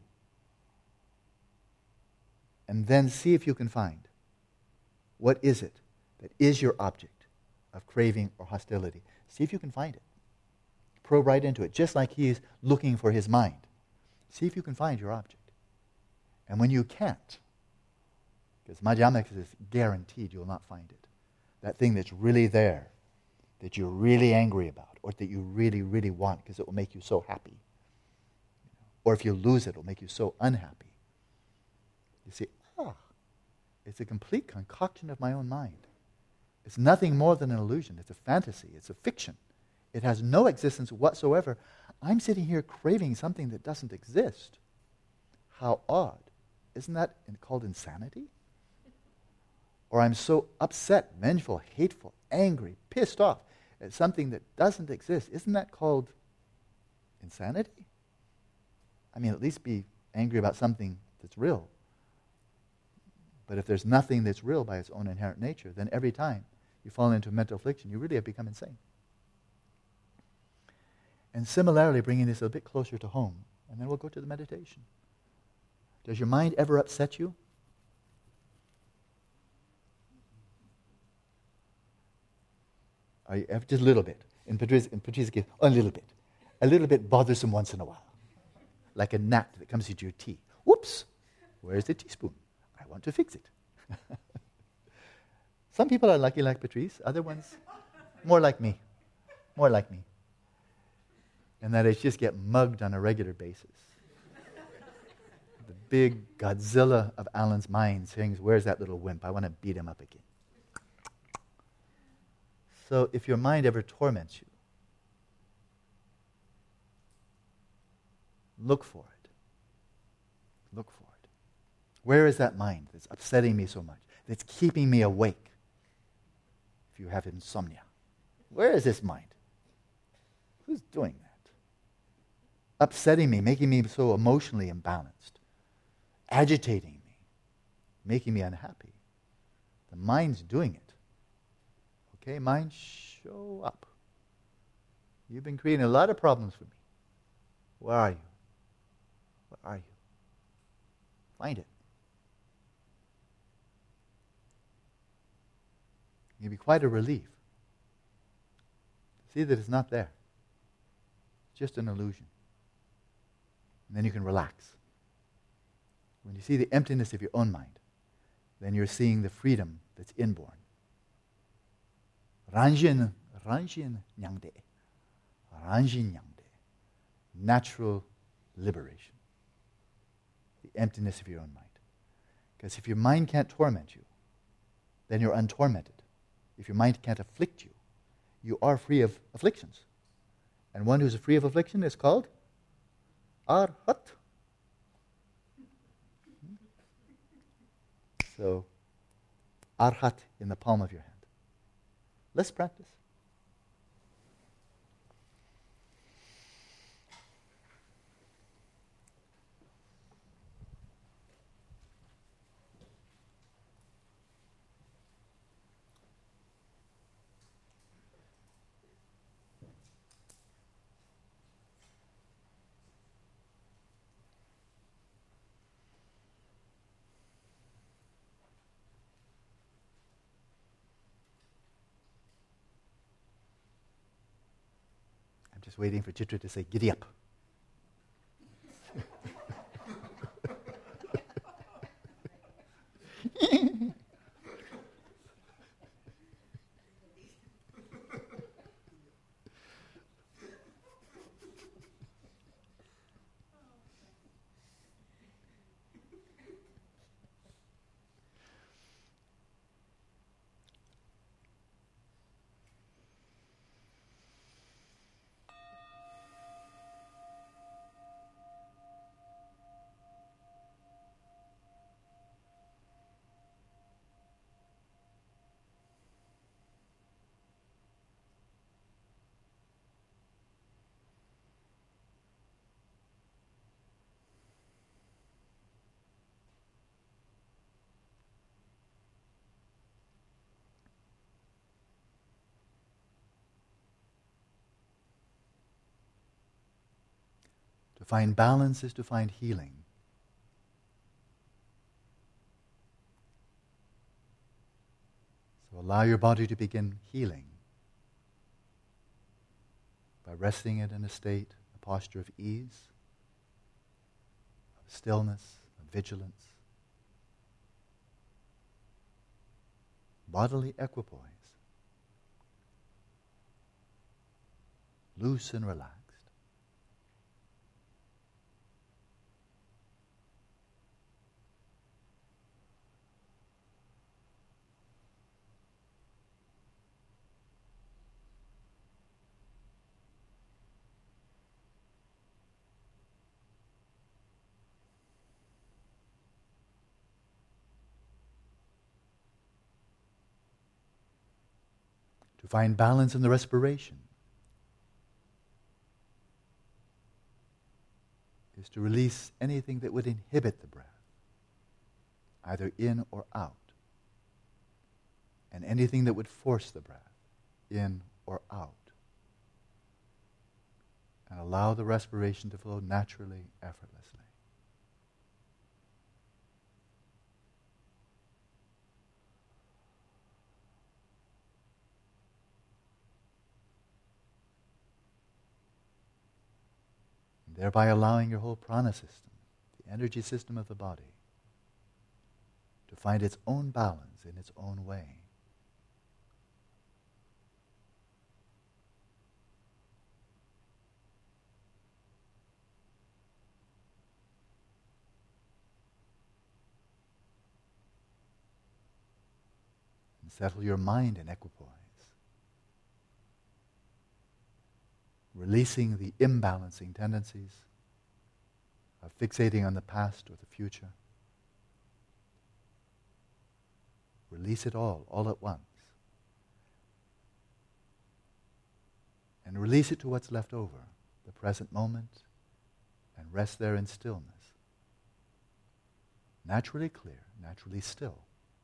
And then see if you can find what is it that is your object of craving or hostility. See if you can find it. Probe right into it, just like he's looking for his mind. See if you can find your object. And when you can't, because Madhyamaka is guaranteed you'll not find it, that thing that's really there, that you're really angry about, or that you really, really want because it will make you so happy. Or if you lose it, it will make you so unhappy. You see, ah, it's a complete concoction of my own mind. It's nothing more than an illusion. It's a fantasy. It's a fiction. It has no existence whatsoever. I'm sitting here craving something that doesn't exist. How odd. Isn't that called insanity? Or I'm so upset, vengeful, hateful, angry, pissed off at something that doesn't exist. Isn't that called insanity? I mean, at least be angry about something that's real. But if there's nothing that's real by its own inherent nature, then every time you fall into a mental affliction, you really have become insane. And similarly, bringing this a bit closer to home, and then we'll go to the meditation. Does your mind ever upset you? Are you ever, just a little bit. In Patrice's, in Patrice's case, a little bit. A little bit bothersome once in a while. Like a gnat that comes into your tea. Whoops! Where's the teaspoon? I want to fix it. Some people are lucky like Patrice. Other ones, more like me. More like me. And that is just get mugged on a regular basis. The big Godzilla of Alan's mind saying, where's that little wimp? I want to beat him up again. So if your mind ever torments you, look for it. Look for it. Where is that mind that's upsetting me so much, that's keeping me awake? If you have insomnia, where is this mind? Who's doing that? Upsetting me, making me so emotionally imbalanced, agitating me, making me unhappy. The mind's doing it. Okay, mind, show up. You've been creating a lot of problems for me. Where are you? Where are you? Find it. It'll be quite a relief. See that it's not there. It's just an illusion. And then you can relax. When you see the emptiness of your own mind, then you're seeing the freedom that's inborn. Ranjin, ranjin nyangde. Ranjin nyangde. natural liberation. The emptiness of your own mind. Because if your mind can't torment you, then you're untormented. If your mind can't afflict you, you are free of afflictions. And one who's free of affliction is called Arhat. So, Arhat in the palm of your hand. Let's practice. Just waiting for Chitra to say, giddy up. To find balance is to find healing. So allow your body to begin healing by resting it in a state, a posture of ease, of stillness, of vigilance. Bodily equipoise. Loose and relaxed. To find balance in the respiration is to release anything that would inhibit the breath, either in or out, and anything that would force the breath in or out, and allow the respiration to flow naturally, effortlessly. Thereby allowing your whole prana system, the energy system of the body, to find its own balance in its own way. And settle your mind in equipoise. Releasing the imbalancing tendencies of fixating on the past or the future. Release it all, all at once. And release it to what's left over, the present moment, and rest there in stillness. Naturally clear, naturally still.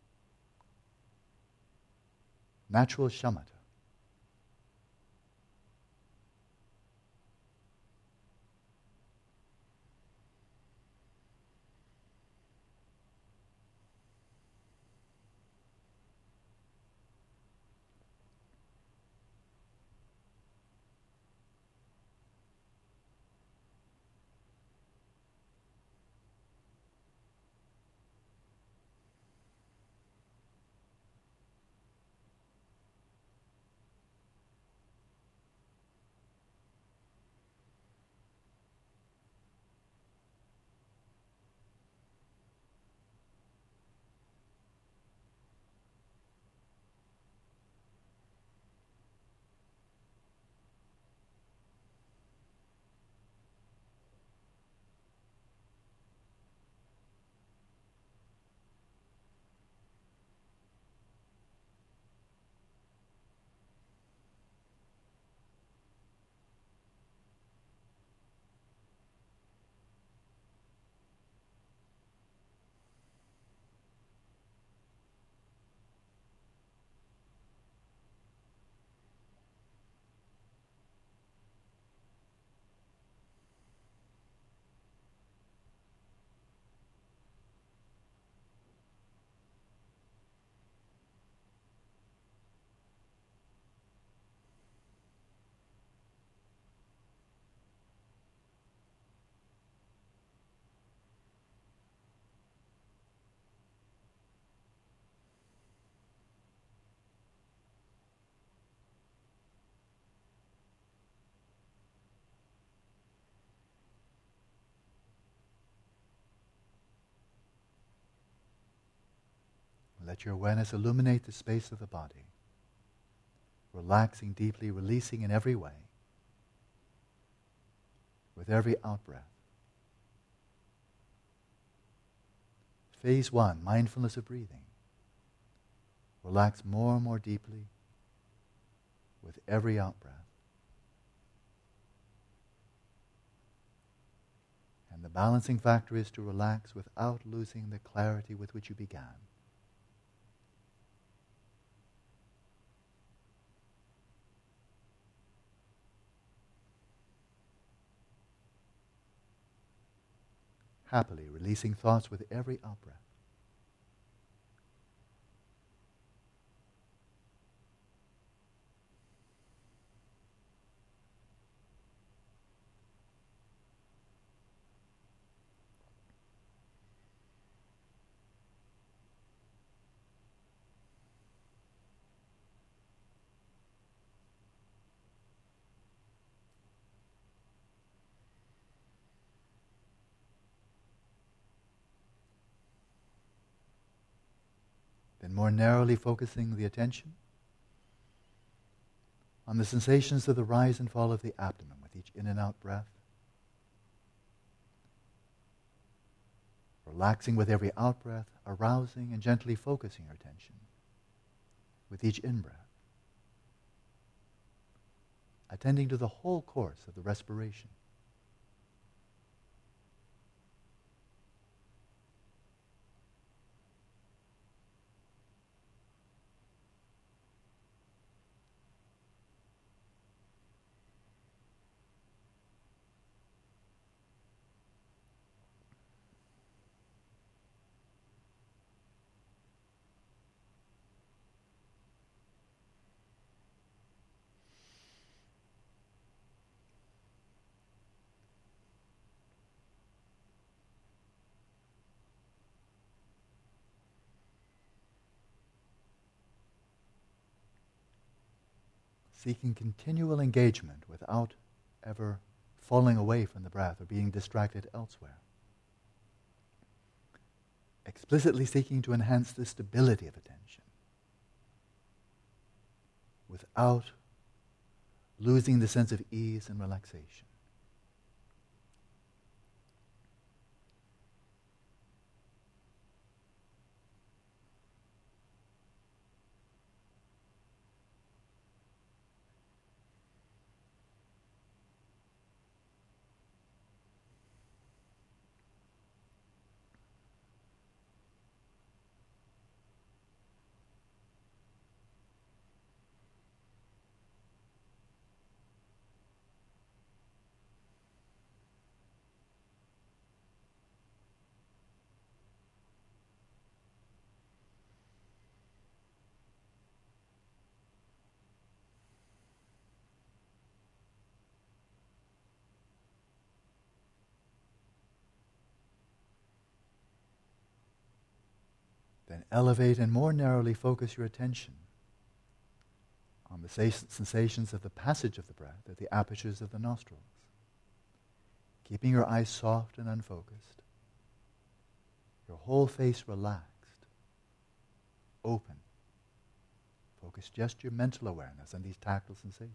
Natural shamatha. let your awareness illuminate the space of the body, relaxing deeply, releasing in every way, with every out-breath. Phase one, mindfulness of breathing. Relax more and more deeply with every out-breath. And the balancing factor is to relax without losing the clarity with which you began. Happily releasing thoughts with every out-breath. Then more narrowly focusing the attention on the sensations of the rise and fall of the abdomen with each in and out breath. Relaxing with every out breath, arousing and gently focusing your attention with each in-breath. Attending to the whole course of the respiration. Seeking continual engagement without ever falling away from the breath or being distracted elsewhere. Explicitly seeking to enhance the stability of attention without losing the sense of ease and relaxation. Then elevate and more narrowly focus your attention on the sensations of the passage of the breath at the apertures of the nostrils, keeping your eyes soft and unfocused, your whole face relaxed, open. Focus just your mental awareness on these tactile sensations.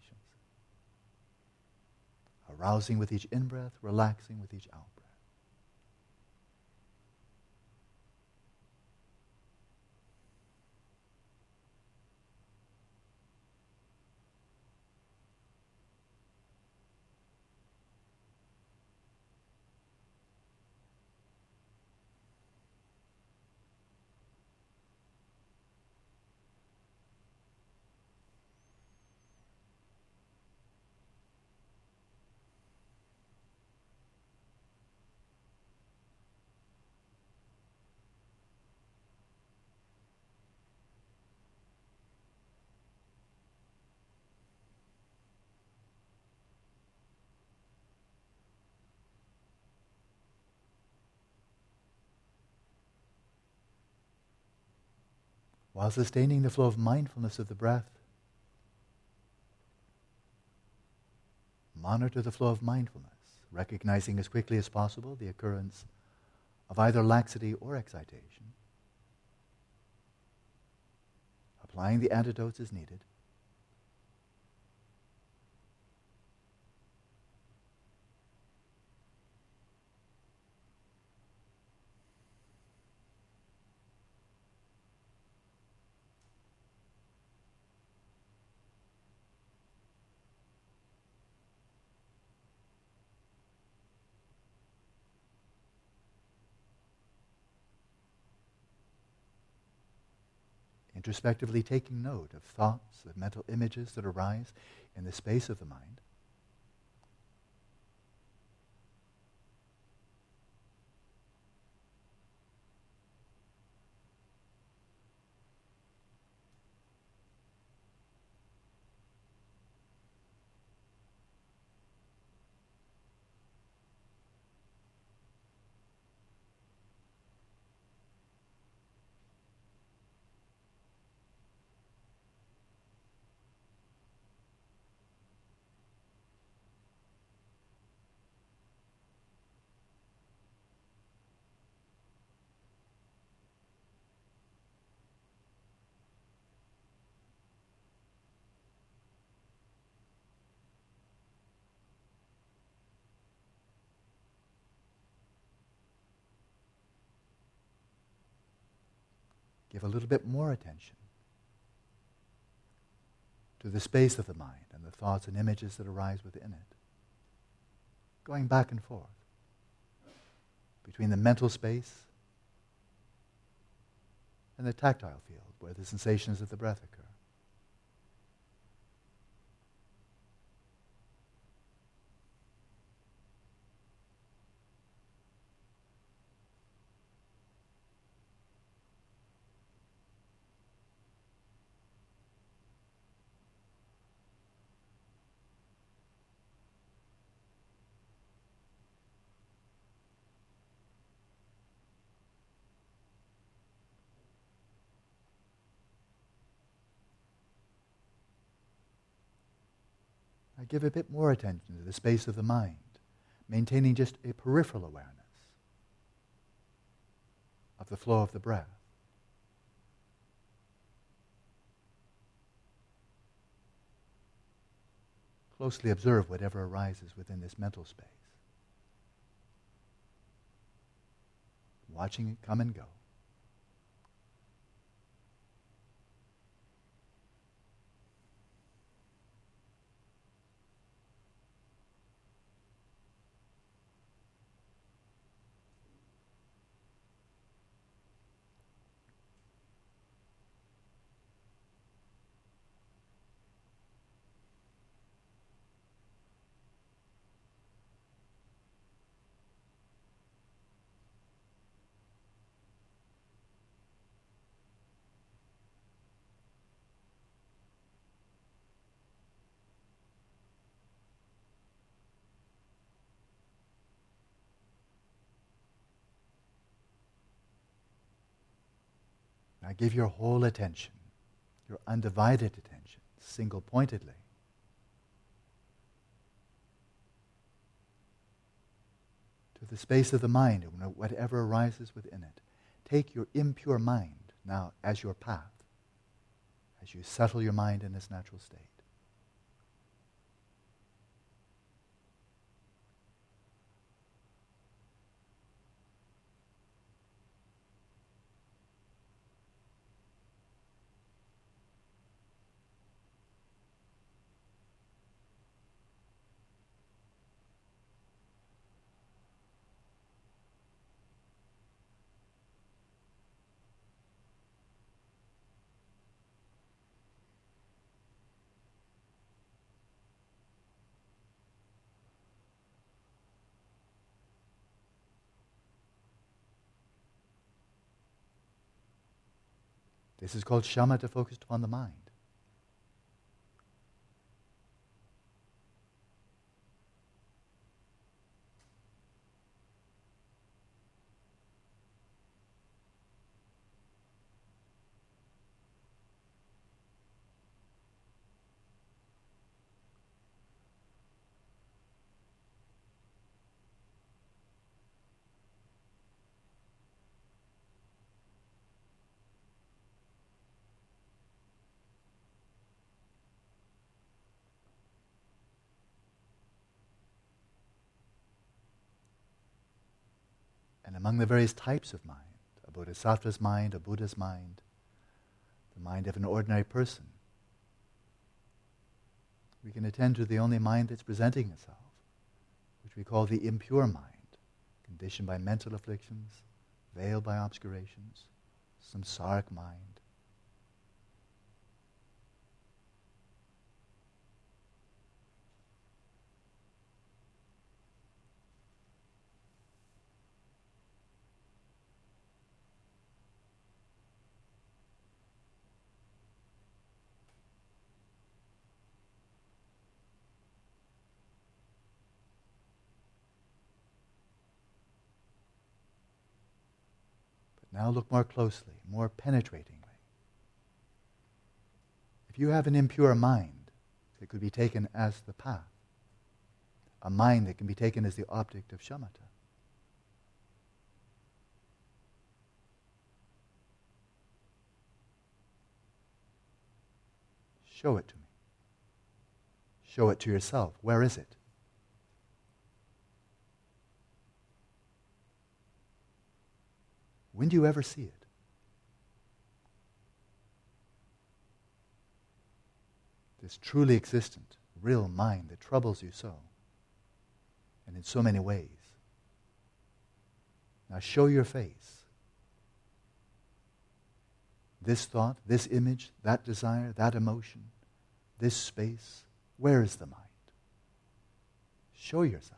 Arousing with each in-breath, relaxing with each out-breath. While sustaining the flow of mindfulness of the breath, monitor the flow of mindfulness, recognizing as quickly as possible the occurrence of either laxity or excitation. applying the antidotes as needed. Introspectively taking note of thoughts, of mental images that arise in the space of the mind. Give a little bit more attention to the space of the mind and the thoughts and images that arise within it. Going back and forth between the mental space and the tactile field where the sensations of the breath occur. I give a bit more attention to the space of the mind, maintaining just a peripheral awareness of the flow of the breath. Closely observe whatever arises within this mental space, watching it come and go. Now give your whole attention, your undivided attention, single-pointedly, to the space of the mind and whatever arises within it. Take your impure mind now as your path, as you settle your mind in its natural state. This is called shamatha, focused upon the mind. And among the various types of mind, a bodhisattva's mind, a Buddha's mind, the mind of an ordinary person, we can attend to the only mind that's presenting itself, which we call the impure mind, conditioned by mental afflictions, veiled by obscurations, samsaric mind. Now look more closely, more penetratingly. If you have an impure mind, it could be taken as the path, a mind that can be taken as the object of shamatha. Show it to me. Show it to yourself. Where is it? When do you ever see it? This truly existent, real mind that troubles you so, and in so many ways. Now show your face. This thought, this image, that desire, that emotion, this space, where is the mind? Show yourself.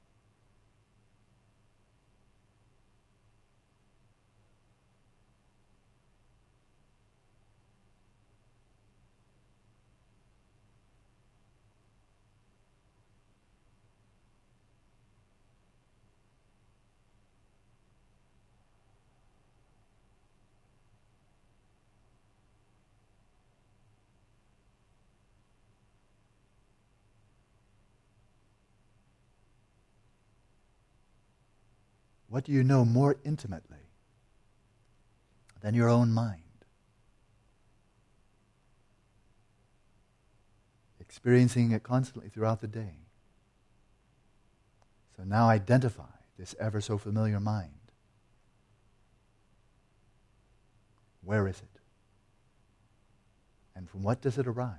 What do you know more intimately than your own mind? Experiencing it constantly throughout the day. So now identify this ever so familiar mind. Where is it? And from what does it arise?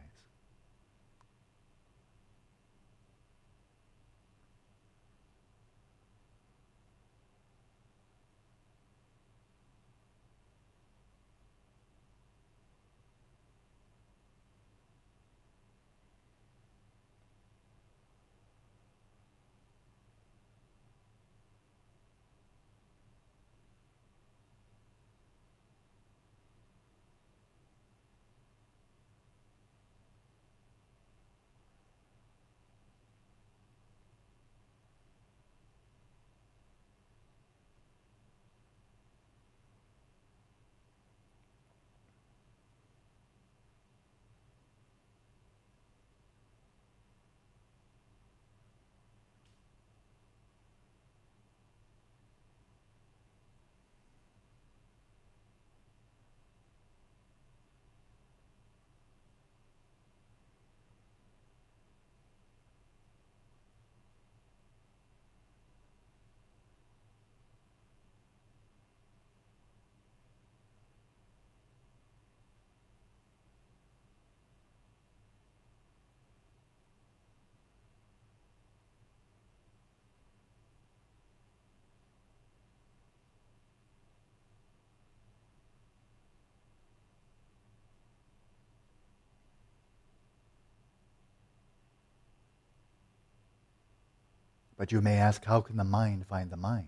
But you may ask, how can the mind find the mind?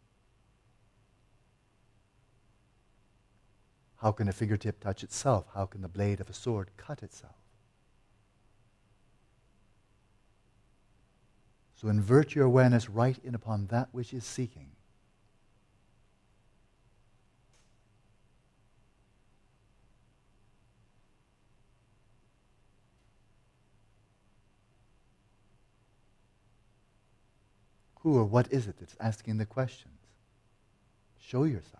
How can a fingertip touch itself? How can the blade of a sword cut itself? So invert your awareness right in upon that which is seeking. Who or what is it that's asking the questions? Show yourself.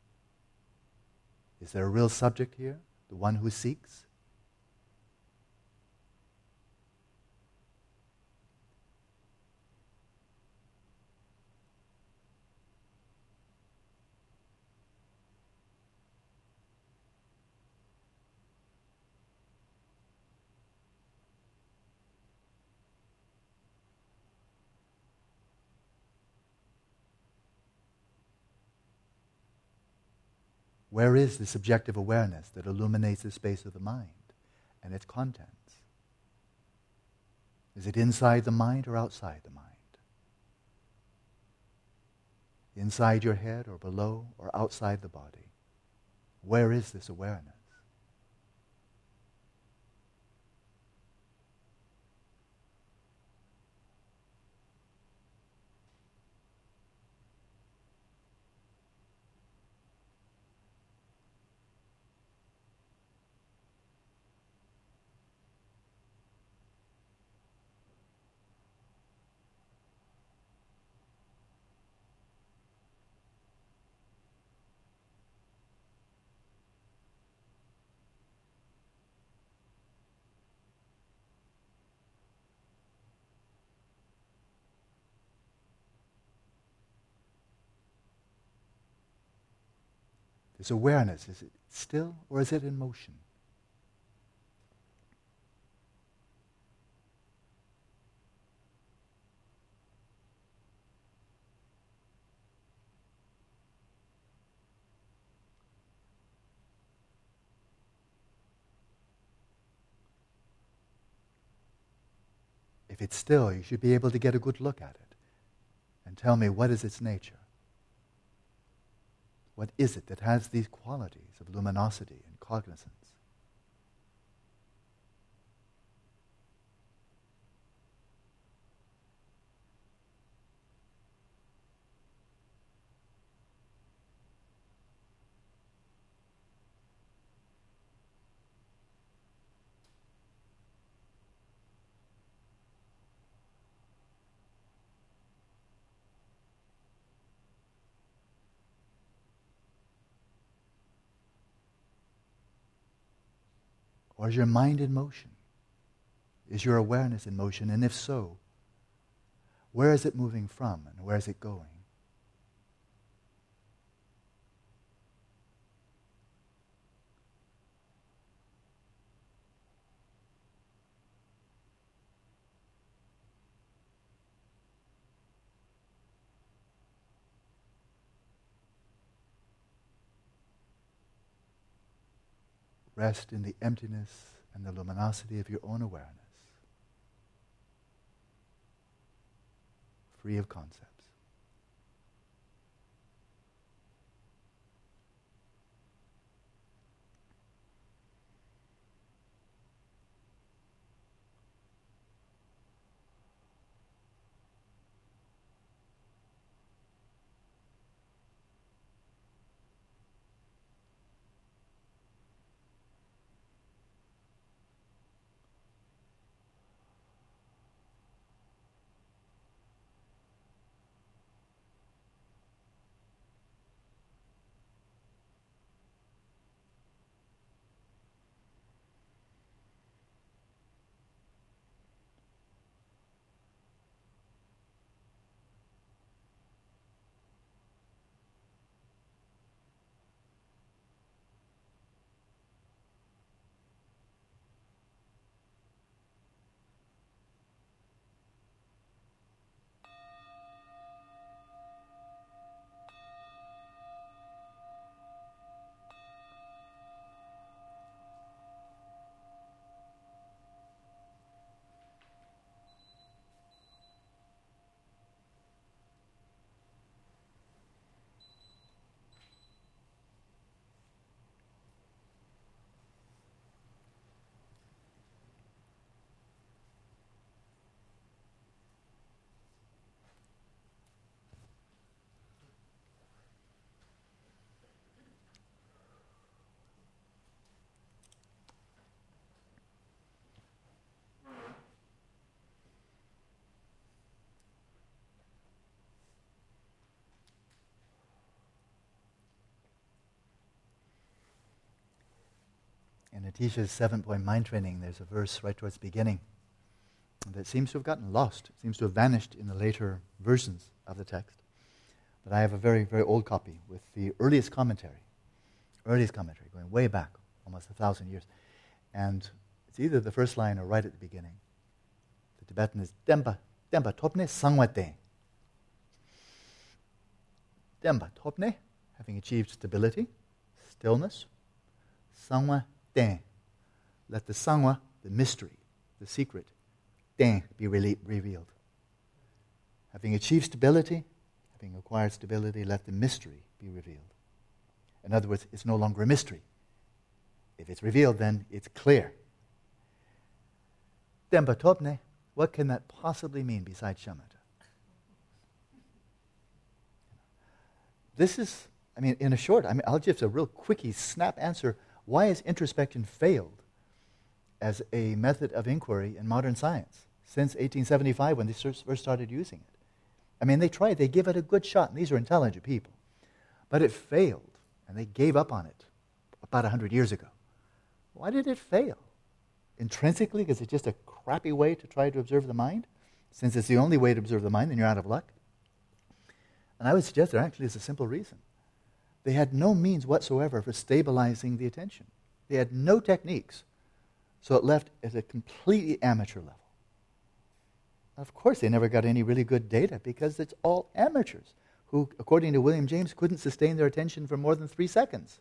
Is there a real subject here? The one who seeks? Where is the subjective awareness that illuminates the space of the mind and its contents? Is it inside the mind or outside the mind? Inside your head or below or outside the body? Where is this awareness? This awareness, is it still or is it in motion? If it's still, you should be able to get a good look at it and tell me what is its nature. What is it that has these qualities of luminosity and cognizance? Or is your mind in motion? Is your awareness in motion? And if so, where is it moving from and where is it going? Rest in the emptiness and the luminosity of your own awareness, free of concepts. In Atisha's seven-point mind training, there's a verse right towards the beginning that seems to have gotten lost. It seems to have vanished in the later versions of the text. But I have a very, very old copy with the earliest commentary, earliest commentary, going way back, almost a thousand years. And it's either the first line or right at the beginning. The Tibetan is Dempa, Dempa Topne Sangwate. Dempa Topne, having achieved stability, stillness. Sangwa ten. Let the sangwa, the mystery, the secret, ten, be re- revealed. Having achieved stability, having acquired stability, let the mystery be revealed. In other words, it's no longer a mystery. If it's revealed, then it's clear. Tenpa Topne, what can that possibly mean besides shamatha? This is, I mean, in a short, I mean, I'll just a real quickie, snap answer. Why has introspection failed as a method of inquiry in modern science since eighteen seventy-five when they first started using it? I mean, they tried, they gave it a good shot, and these are intelligent people. But it failed, and they gave up on it about one hundred years ago. Why did it fail? Intrinsically, because it's just a crappy way to try to observe the mind? Since it's the only way to observe the mind, then you're out of luck. And I would suggest there actually is a simple reason. They had no means whatsoever for stabilizing the attention. They had no techniques. So it left at a completely amateur level. Of course, they never got any really good data because it's all amateurs who, according to William James, couldn't sustain their attention for more than three seconds.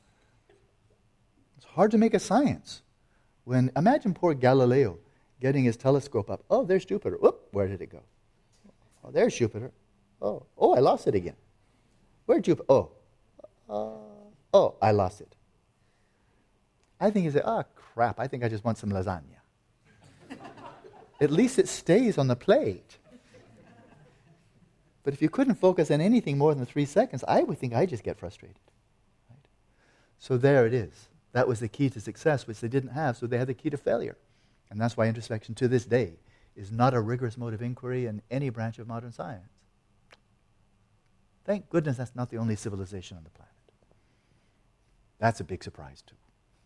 It's hard to make a science. When imagine poor Galileo getting his telescope up. Oh, there's Jupiter. Whoop, where did it go? Oh, there's Jupiter. Oh, oh, I lost it again. Where'd Jupiter? Oh, uh, oh, I lost it. I think he said, oh, crap, I think I just want some lasagna. At least it stays on the plate. But if you couldn't focus on anything more than three seconds, I would think I'd just get frustrated. Right? So there it is. That was the key to success, which they didn't have, so they had the key to failure. And that's why introspection to this day is not a rigorous mode of inquiry in any branch of modern science. Thank goodness that's not the only civilization on the planet. That's a big surprise too.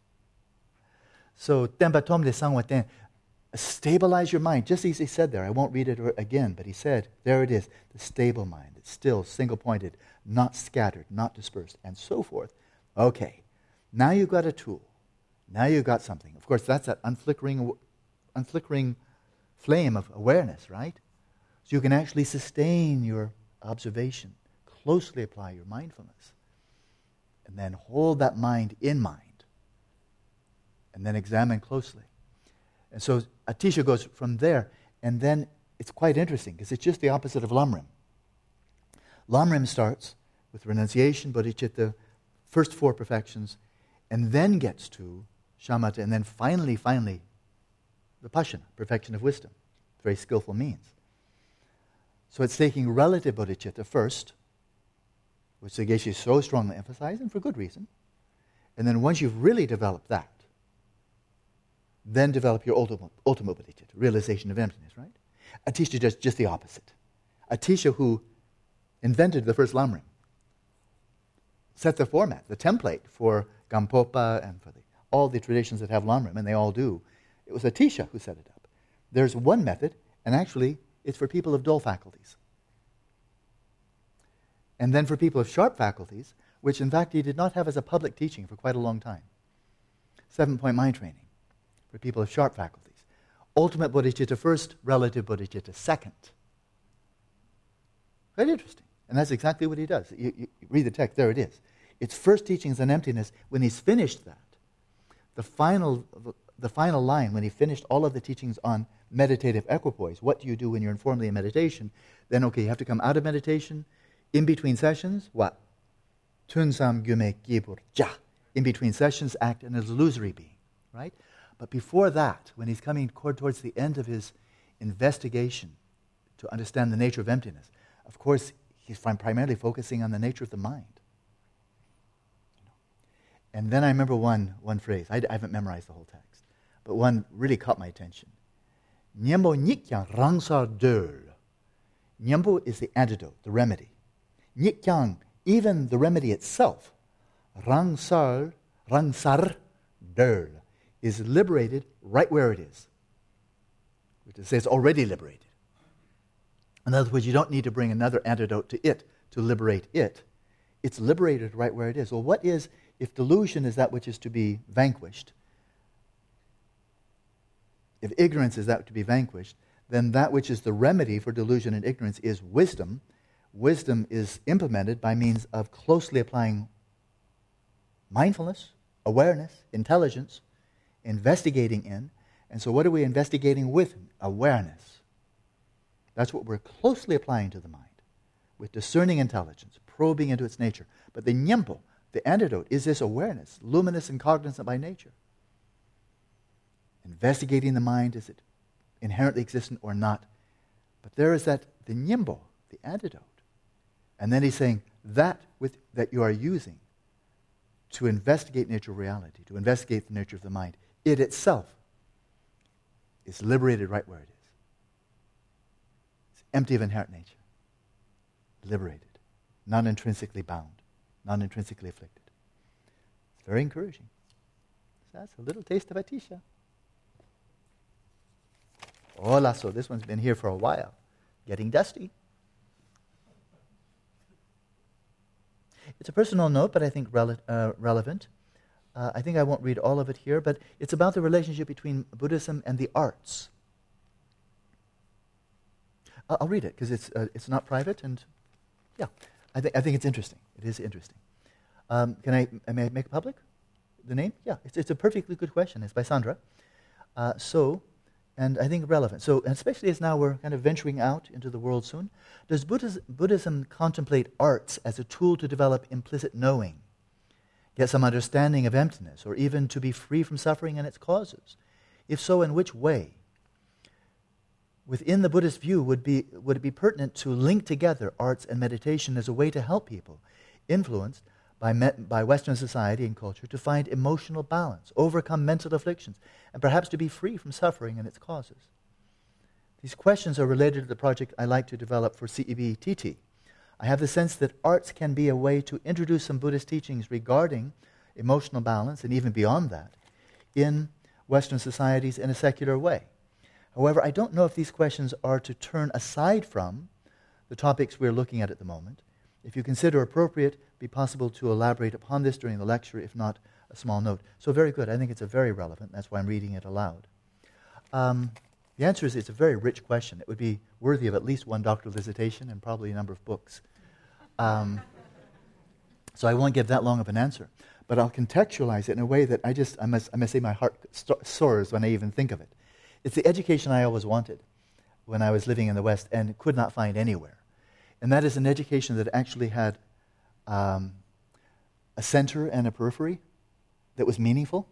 So, Tenpa Tomde Sangwa Ten, stabilize your mind, just as he said there. I won't read it again, but he said, there it is, the stable mind. It's still single-pointed, not scattered, not dispersed, and so forth. Okay. Now you've got a tool. Now you've got something. Of course, that's that unflickering, unflickering flame of awareness, right? So you can actually sustain your observation, closely apply your mindfulness, and then hold that mind in mind, and then examine closely. And so Atisha goes from there, and then it's quite interesting, because it's just the opposite of Lamrim. Lamrim starts with renunciation, bodhicitta, first four perfections, and then gets to shamatha, and then finally, finally, vipassana, perfection of wisdom. Very skillful means. So it's taking relative bodhicitta first, which the Geshe so strongly emphasized, and for good reason. And then once you've really developed that, then develop your ultimate, ultimate bodhicitta, realization of emptiness, right? Atisha does just the opposite. Atisha, who invented the first Lamrim, set the format, the template for Gampopa and for the, all the traditions that have Lamrim, and they all do. It was Atisha who set it up. There's one method, and actually it's for people of dull faculties. And then for people of sharp faculties, which in fact he did not have as a public teaching for quite a long time. Seven-point mind training for people of sharp faculties. Ultimate bodhicitta first, relative bodhicitta second. Very interesting. And that's exactly what he does. You, you read the text, there it is. It's first teachings on emptiness. When he's finished that, the final, the final line, when he finished all of the teachings on meditative equipoise, what do you do when you're informally in meditation? Then, okay, you have to come out of meditation. In between sessions, what? Tunsam gyume gibur ja. In between sessions, act in an illusory being, right? But before that, when he's coming towards the end of his investigation to understand the nature of emptiness, of course, he's primarily focusing on the nature of the mind. And then I remember one, one phrase. I, I haven't memorized the whole text, but one really caught my attention. Nyambo nikyang rangsar döl. Nyambo is the antidote, the remedy. Nikyang, even the remedy itself, rangsar, rangsar döl, is liberated right where it is. Which is, it's already liberated. In other words, you don't need to bring another antidote to it to liberate it. It's liberated right where it is. Well, what is, if delusion is that which is to be vanquished, if ignorance is that to be vanquished, then that which is the remedy for delusion and ignorance is wisdom. Wisdom is implemented by means of closely applying mindfulness, awareness, intelligence, investigating in. And so what are we investigating with? Awareness. That's what we're closely applying to the mind, with discerning intelligence, probing into its nature. But the nyempo, the antidote, is this awareness, luminous and cognizant by nature. Investigating the mind, is it inherently existent or not? But there is that, the nyembo, the antidote. And then he's saying that with, that you are using to investigate nature of reality, to investigate the nature of the mind, it itself is liberated right where it is. It's empty of inherent nature. Liberated. Not intrinsically bound. Not intrinsically afflicted. It's very encouraging. So that's a little taste of Atisha. Hola, so this one's been here for a while. Getting dusty. It's a personal note, but I think rele- uh, relevant. Uh, I think I won't read all of it here, but it's about the relationship between Buddhism and the arts. I'll, I'll read it, because it's uh, it's not private, and yeah, I, th- I think it's interesting. It is interesting. Um, can I, may I make it public? The name? Yeah, it's, it's a perfectly good question. It's by Sandra. Uh, so, and I think relevant. So, and especially as now we're kind of venturing out into the world soon, does Buddhism, Buddhism contemplate arts as a tool to develop implicit knowing, get some understanding of emptiness, or even to be free from suffering and its causes? If so, in which way? Within the Buddhist view, would be would it be pertinent to link together arts and meditation as a way to help people influenced by, met, by Western society and culture to find emotional balance, overcome mental afflictions, and perhaps to be free from suffering and its causes? These questions are related to the project I like to develop for C E B T T. I have the sense that arts can be a way to introduce some Buddhist teachings regarding emotional balance, and even beyond that, in Western societies in a secular way. However, I don't know if these questions are to turn aside from the topics we're looking at at the moment. If you consider appropriate, be possible to elaborate upon this during the lecture, if not a small note. So very good. I think it's a very relevant. That's why I'm reading it aloud. Um, the answer is it's a very rich question. It would be worthy of at least one doctoral dissertation and probably a number of books. Um, so I won't give that long of an answer. But I'll contextualize it in a way that I just, I must, I must say my heart st- soars when I even think of it. It's the education I always wanted when I was living in the West and could not find anywhere. And that is an education that actually had um, a center and a periphery that was meaningful,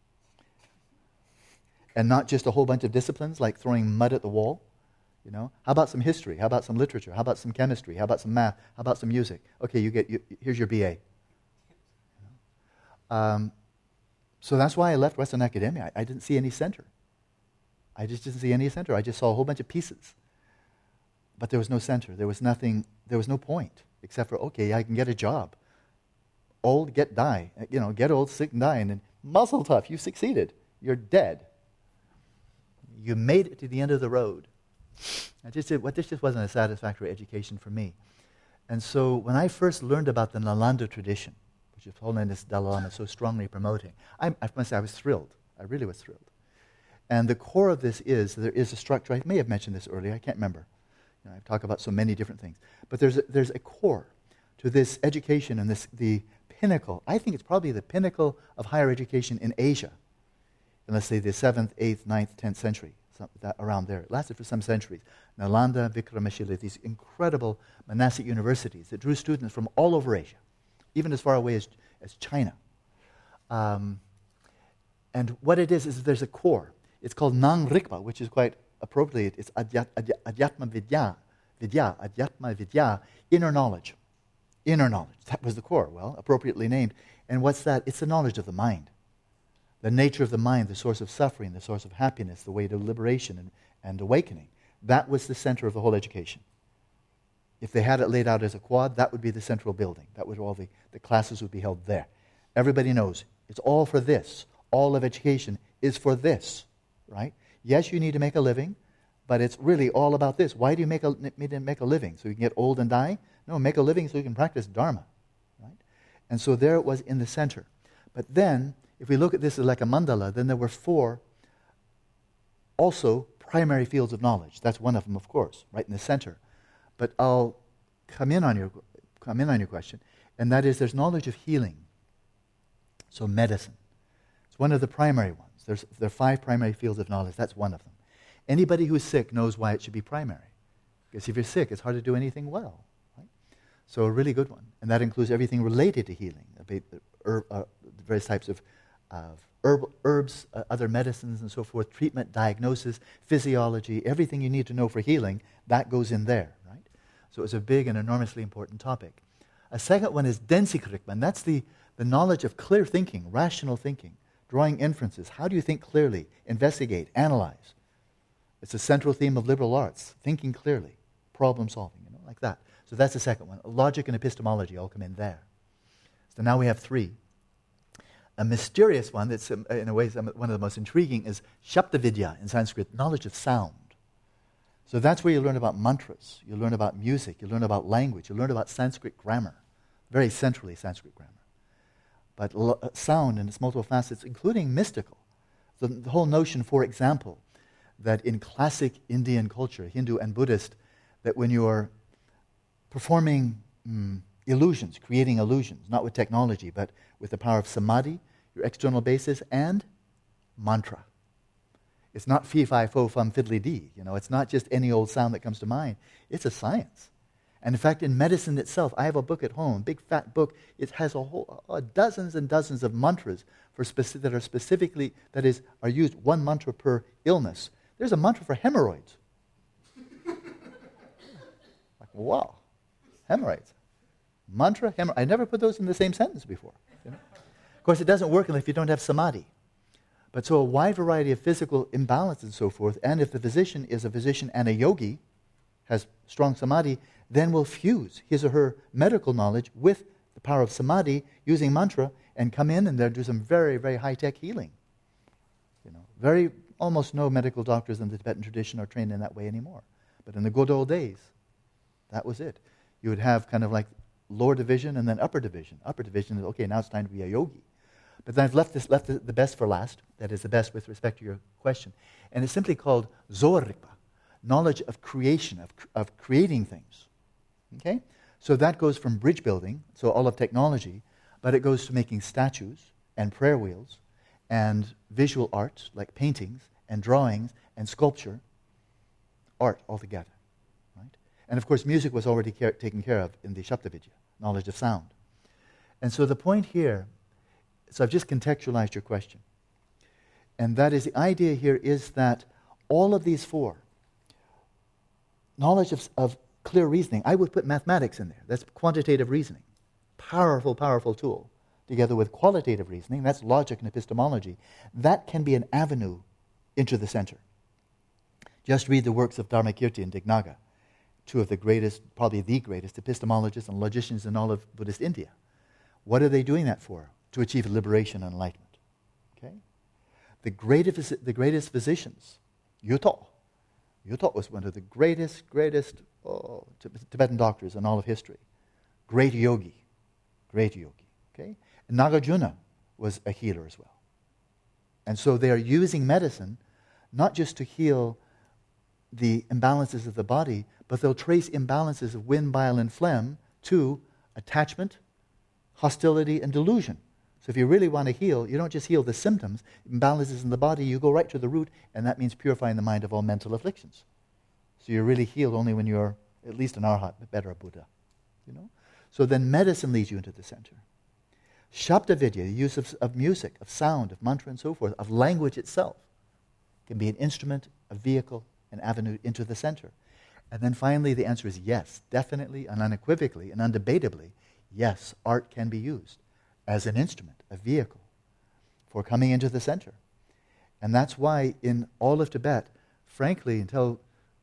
and not just a whole bunch of disciplines like throwing mud at the wall. You know, how about some history? How about some literature? How about some chemistry? How about some math? How about some music? Okay, you get you, here's your B A. You know? um, so that's why I left Western academia. I, I didn't see any center. I just didn't see any center. I just saw a whole bunch of pieces. But there was no center. There was nothing, there was no point, except for, okay, I can get a job. Old, get, die. You know, get old, sick, and die. And then, muzzle tough, you succeeded. You're dead. You made it to the end of the road. I just did, what, this just wasn't a satisfactory education for me. And so when I first learned about the Nalanda tradition, which His Holiness Dalai Lama is so strongly promoting, I, I must say I was thrilled. I really was thrilled. And the core of this is, there is a structure, I may have mentioned this earlier, I can't remember. You know, I've talked about so many different things. But there's a, there's a core to this education and this the pinnacle. I think it's probably the pinnacle of higher education in Asia. In, let's say, the seventh, eighth, ninth, tenth century, some, that, around there. It lasted for some centuries. Nalanda, Vikramashila, these incredible monastic universities that drew students from all over Asia, even as far away as, as China. Um, and what it is, is there's a core. It's called Nang Rikpa, which is quite appropriate. It's Adyat, Adyat, Adyatma Vidya, Vidya, Adyatma Vidya, inner knowledge. Inner knowledge. That was the core, well, appropriately named. And what's that? It's the knowledge of the mind. The nature of the mind, the source of suffering, the source of happiness, the way to liberation and, and awakening. That was the center of the whole education. If they had it laid out as a quad, that would be the central building. That would all the, the classes would be held there. Everybody knows it's all for this. All of education is for this. Right? Yes, you need to make a living, but it's really all about this. Why do you make a, make a living? So you can get old and die? No, make a living so you can practice Dharma. Right? And so there it was in the center. But then, if we look at this like a mandala, then there were four also primary fields of knowledge. That's one of them, of course, right in the center. But I'll come in on your, come in on your question, and that is there's knowledge of healing. So medicine. It's one of the primary ones. There's, there are five primary fields of knowledge. That's one of them. Anybody who's sick knows why it should be primary. Because if you're sick, it's hard to do anything well. Right? So a really good one. And that includes everything related to healing, the herb, uh, the various types of, of herb, herbs, uh, other medicines and so forth, treatment, diagnosis, physiology, everything you need to know for healing, that goes in there. Right? So it's a big and enormously important topic. A second one is Densikrikman. That's the, the knowledge of clear thinking, rational thinking, drawing inferences. How do you think clearly? Investigate, analyze. It's a central theme of liberal arts, thinking clearly, problem solving, you know, like that. So that's the second one. Logic and epistemology all come in there. So now we have three. A mysterious one that's, um, in a way, one of the most intriguing is Shabdavidya in Sanskrit, knowledge of sound. So that's where you learn about mantras, you learn about music, you learn about language, you learn about Sanskrit grammar, very centrally Sanskrit grammar. But l- sound in its multiple facets, including mystical. The, the whole notion, for example, that in classic Indian culture, Hindu and Buddhist, that when you're performing mm, illusions, creating illusions, not with technology, but with the power of samadhi, your external basis, and mantra. It's not fee, fi, fo, fum, fiddly, dee. You know, it's not just any old sound that comes to mind. It's a science. And in fact, in medicine itself, I have a book at home, big fat book. It has a whole uh, dozens and dozens of mantras for speci- that are specifically, that is, are used one mantra per illness. There's a mantra for hemorrhoids. Like, wow, hemorrhoids. Mantra, hemorrhoid. I never put those in the same sentence before. You know? Of course, it doesn't work if you don't have samadhi. But so a wide variety of physical imbalance and so forth, and if the physician is a physician and a yogi, has strong samadhi, then will fuse his or her medical knowledge with the power of samadhi using mantra and come in and they'll do some very, very high-tech healing. You know, very, almost no medical doctors in the Tibetan tradition are trained in that way anymore. But in the good old days, that was it. You would have kind of like lower division and then upper division. Upper division is, okay, now it's time to be a yogi. But then I've left this left the, the best for last. That is the best with respect to your question. And it's simply called Zoarikpa, knowledge of creation, of, of creating things. Okay? So that goes from bridge building, so all of technology, but it goes to making statues and prayer wheels and visual art, like paintings and drawings and sculpture, art altogether. Right? And of course, music was already care, taken care of in the Shabdavidya, knowledge of sound. And so the point here, so I've just contextualized your question, and that is the idea here is that all of these four, knowledge of, of clear reasoning, I would put mathematics in there. That's quantitative reasoning. Powerful, powerful tool. Together with qualitative reasoning, that's logic and epistemology. That can be an avenue into the center. Just read the works of Dharmakirti and Dignaga, two of the greatest, probably the greatest epistemologists and logicians in all of Buddhist India. What are they doing that for? To achieve liberation and enlightenment. Okay? The greatest, the greatest physicians, Yuto. Yuto was one of the greatest, greatest oh, Tibetan doctors in all of history. Great yogi. Great yogi. Okay? And Nagarjuna was a healer as well. And so they are using medicine not just to heal the imbalances of the body, but they'll trace imbalances of wind, bile, and phlegm to attachment, hostility, and delusion. So if you really want to heal, you don't just heal the symptoms, imbalances in the body, you go right to the root, and that means purifying the mind of all mental afflictions. So you're really healed only when you're at least an arhat, but better a Buddha. You know? So then medicine leads you into the center. Shabdavidya, the use of, of music, of sound, of mantra and so forth, of language itself, can be an instrument, a vehicle, an avenue into the center. And then finally the answer is yes, definitely and unequivocally and undebatably, yes, art can be used as an instrument, a vehicle, for coming into the center. And that's why in all of Tibet, frankly, until,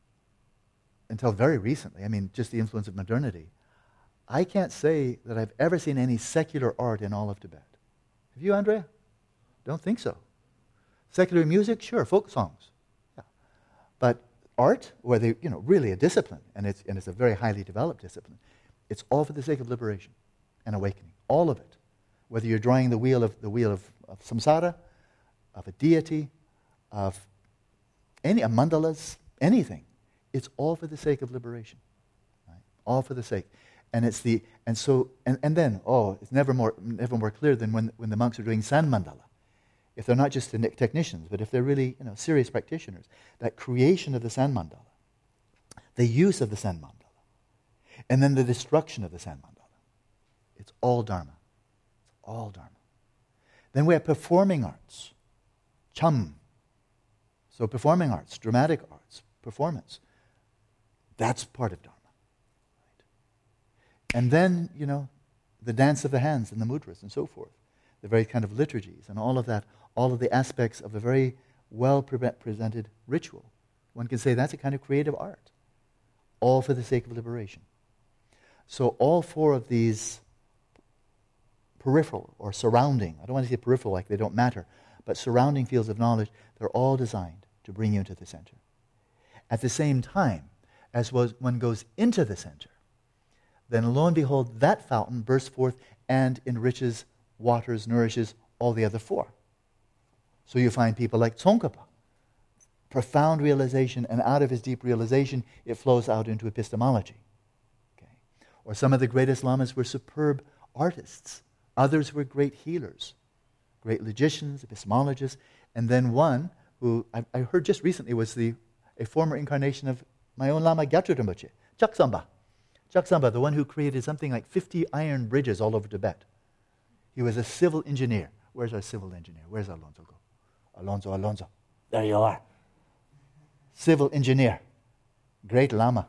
until very recently, I mean, just the influence of modernity, I can't say that I've ever seen any secular art in all of Tibet. Have you, Andrea? Don't think so. Secular music, sure, folk songs. Yeah. But art, where they, you know, really a discipline, and it's, and it's a very highly developed discipline, it's all for the sake of liberation and awakening, all of it. Whether you're drawing the wheel of the wheel of, of samsara, of a deity, of any of mandalas, anything, it's all for the sake of liberation. Right? All for the sake. And it's the And so, and, and then, oh, it's never more, never more clear than when, when the monks are doing sand mandala. If they're not just the technicians, but if they're really, you know, serious practitioners, that creation of the sand mandala, the use of the sand mandala, and then the destruction of the sand mandala, it's all Dharma. It's all Dharma. Then we have performing arts, cham. So performing arts, dramatic arts, performance, that's part of Dharma. And then, you know, the dance of the hands and the mudras and so forth, the very kind of liturgies and all of that, all of the aspects of a very well presented ritual. One can say that's a kind of creative art, all for the sake of liberation. So all four of these peripheral or surrounding, I don't want to say peripheral like they don't matter, but surrounding fields of knowledge, they're all designed to bring you into the center. At the same time, as was, one goes into the center, then lo and behold, that fountain bursts forth and enriches, waters, nourishes all the other four. So you find people like Tsongkhapa, profound realization, and out of his deep realization, it flows out into epistemology. Okay? Or some of the greatest lamas were superb artists. Others were great healers, great logicians, epistemologists, and then one who I, I heard just recently was the a former incarnation of my own Lama Gyatso Rinpoche, Chaksamba. Chaksamba, the one who created something like fifty iron bridges all over Tibet. He was a civil engineer. Where's our civil engineer? Where's Alonso go? Alonso, Alonso. There you are. Civil engineer. Great Lama.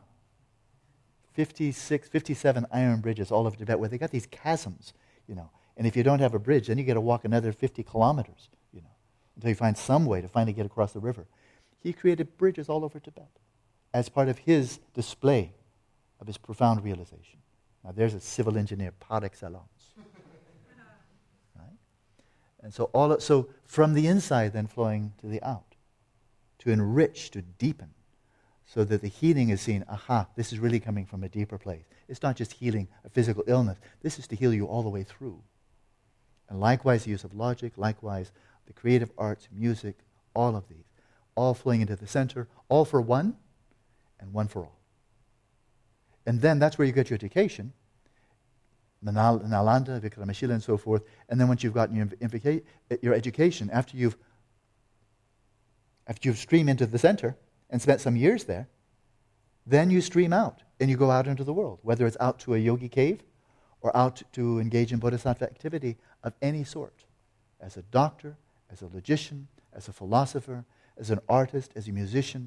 fifty-six, fifty-seven iron bridges all over Tibet where they got these chasms, you know. And if you don't have a bridge, then you got to walk another fifty kilometers, you know, until you find some way to finally get across the river. He created bridges all over Tibet as part of his display of his profound realization. Now there's a civil engineer par excellence. Right? And so all of, so from the inside then flowing to the out, to enrich, to deepen, so that the healing is seen, aha, this is really coming from a deeper place. It's not just healing a physical illness. This is to heal you all the way through. And likewise the use of logic, likewise the creative arts, music, all of these, all flowing into the center, all for one and one for all. And then that's where you get your education, Nalanda, Vikramashila, and so forth. And then once you've gotten your, invica- your education, after you've after you've streamed into the center and spent some years there, then you stream out and you go out into the world, whether it's out to a yogi cave or out to engage in bodhisattva activity of any sort, as a doctor, as a logician, as a philosopher, as an artist, as a musician,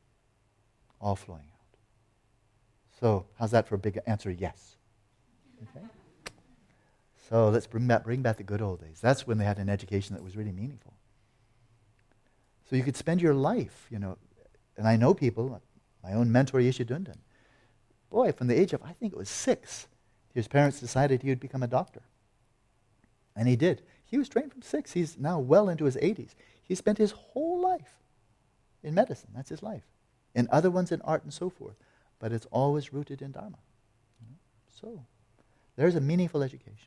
all flowing out. So, how's that for a big answer? Yes. Okay. So let's bring back, bring back the good old days. That's when they had an education that was really meaningful. So you could spend your life, you know, and I know people, my own mentor, Yeshe Dundan, boy, from the age of, I think it was six, his parents decided he would become a doctor. And he did. He was trained from six. He's now well into his eighties. He spent his whole life in medicine. That's his life. And other ones in art and so forth. But it's always rooted in Dharma. So, there's a meaningful education.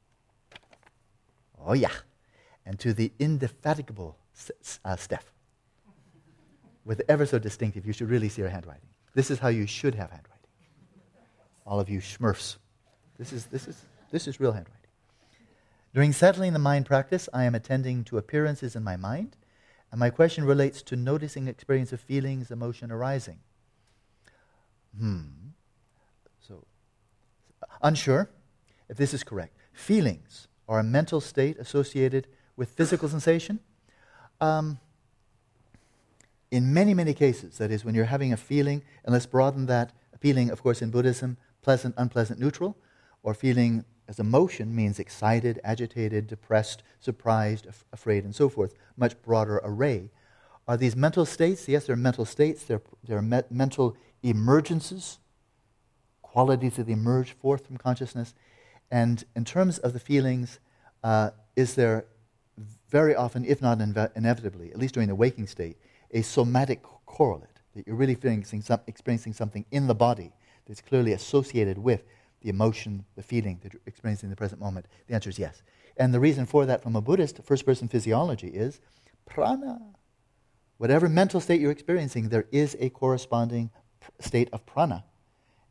Oh yeah. And to the indefatigable uh, Steph, with ever so distinctive, you should really see her handwriting. This is how you should have handwriting. All of you Smurfs. This is, this is, this is real handwriting. During settling the mind practice, I am attending to appearances in my mind, and my question relates to noticing experience of feelings, emotion arising. Hmm. So, unsure if this is correct. Feelings are a mental state associated with physical sensation. Um, in many, many cases, that is, when you're having a feeling, and let's broaden that, a feeling, of course, in Buddhism, pleasant, unpleasant, neutral, or feeling as emotion means excited, agitated, depressed, surprised, af- afraid, and so forth, much broader array. Are these mental states? Yes, they're mental states. They're, they're me- mental emergences, qualities that emerge forth from consciousness. And in terms of the feelings, uh, is there very often, if not inve- inevitably, at least during the waking state, a somatic correlate, that you're really feeling some, experiencing something in the body that's clearly associated with the emotion, the feeling that you're experiencing in the present moment? The answer is yes. And the reason for that from a Buddhist first-person physiology is prana. Whatever mental state you're experiencing, there is a corresponding state of prana.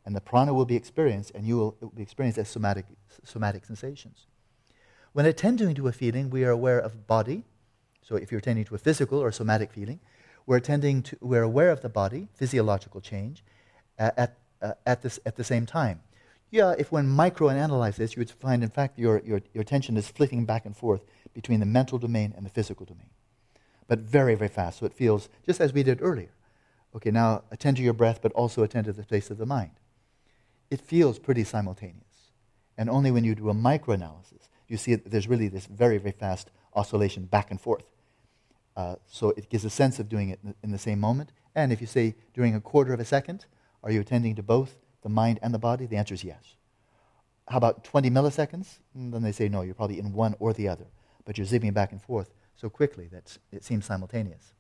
And the prana will be experienced, and you will, it will be experienced as somatic, somatic sensations. When attending to a feeling, we are aware of body. So if you're attending to a physical or somatic feeling, we're attending to, we're aware of the body, physiological change, uh, at uh, at this at the same time. Yeah, if one microanalyze this, you would find, in fact, your, your your attention is flitting back and forth between the mental domain and the physical domain, but very, very fast. So it feels just as we did earlier. Okay, now attend to your breath, but also attend to the space of the mind. It feels pretty simultaneous, and only when you do a microanalysis you see that there's really this very, very fast oscillation back and forth. Uh, so it gives a sense of doing it in the, in the same moment. And if you say during a quarter of a second, are you attending to both the mind and the body? The answer is yes. How about twenty milliseconds? And then they say no, you're probably in one or the other. But you're zipping back and forth so quickly that it seems simultaneous.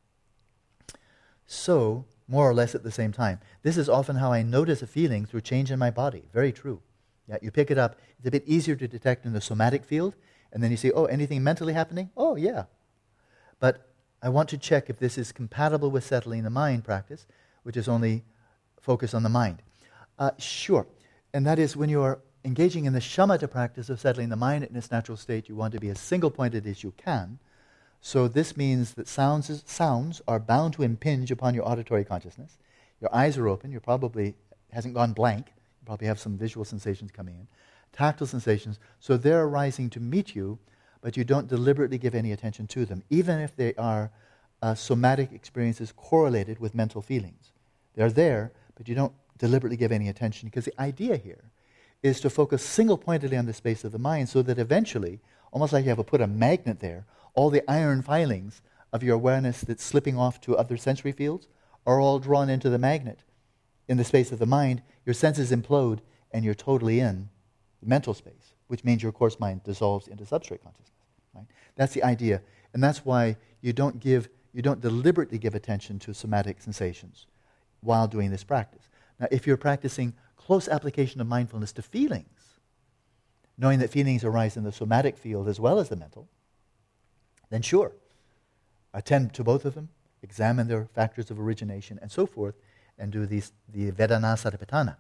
So, more or less at the same time. This is often how I notice a feeling through change in my body. Very true. Yeah, you pick it up. It's a bit easier to detect in the somatic field. And then you say, oh, anything mentally happening? Oh, yeah. But I want to check if this is compatible with settling the mind practice, which is only focus on the mind. Uh, sure. And that is when you're engaging in the shamatha practice of settling the mind in its natural state, you want to be as single-pointed as you can. So this means that sounds, is, sounds are bound to impinge upon your auditory consciousness. Your eyes are open. You probably hasn't gone blank. You probably have some visual sensations coming in. Tactile sensations. So they're arising to meet you, but you don't deliberately give any attention to them, even if they are uh, somatic experiences correlated with mental feelings. They're there, but you don't deliberately give any attention, because the idea here is to focus single-pointedly on the space of the mind so that eventually, almost like you have to put a magnet there, all the iron filings of your awareness that's slipping off to other sensory fields are all drawn into the magnet. In the space of the mind, your senses implode and you're totally in the mental space, which means your coarse mind dissolves into substrate consciousness. Right? That's the idea. And that's why you don't give, you don't deliberately give attention to somatic sensations while doing this practice. Now, if you're practicing close application of mindfulness to feelings, knowing that feelings arise in the somatic field as well as the mental, then sure, attend to both of them, examine their factors of origination and so forth, and do these, the Vedana Satipatthana.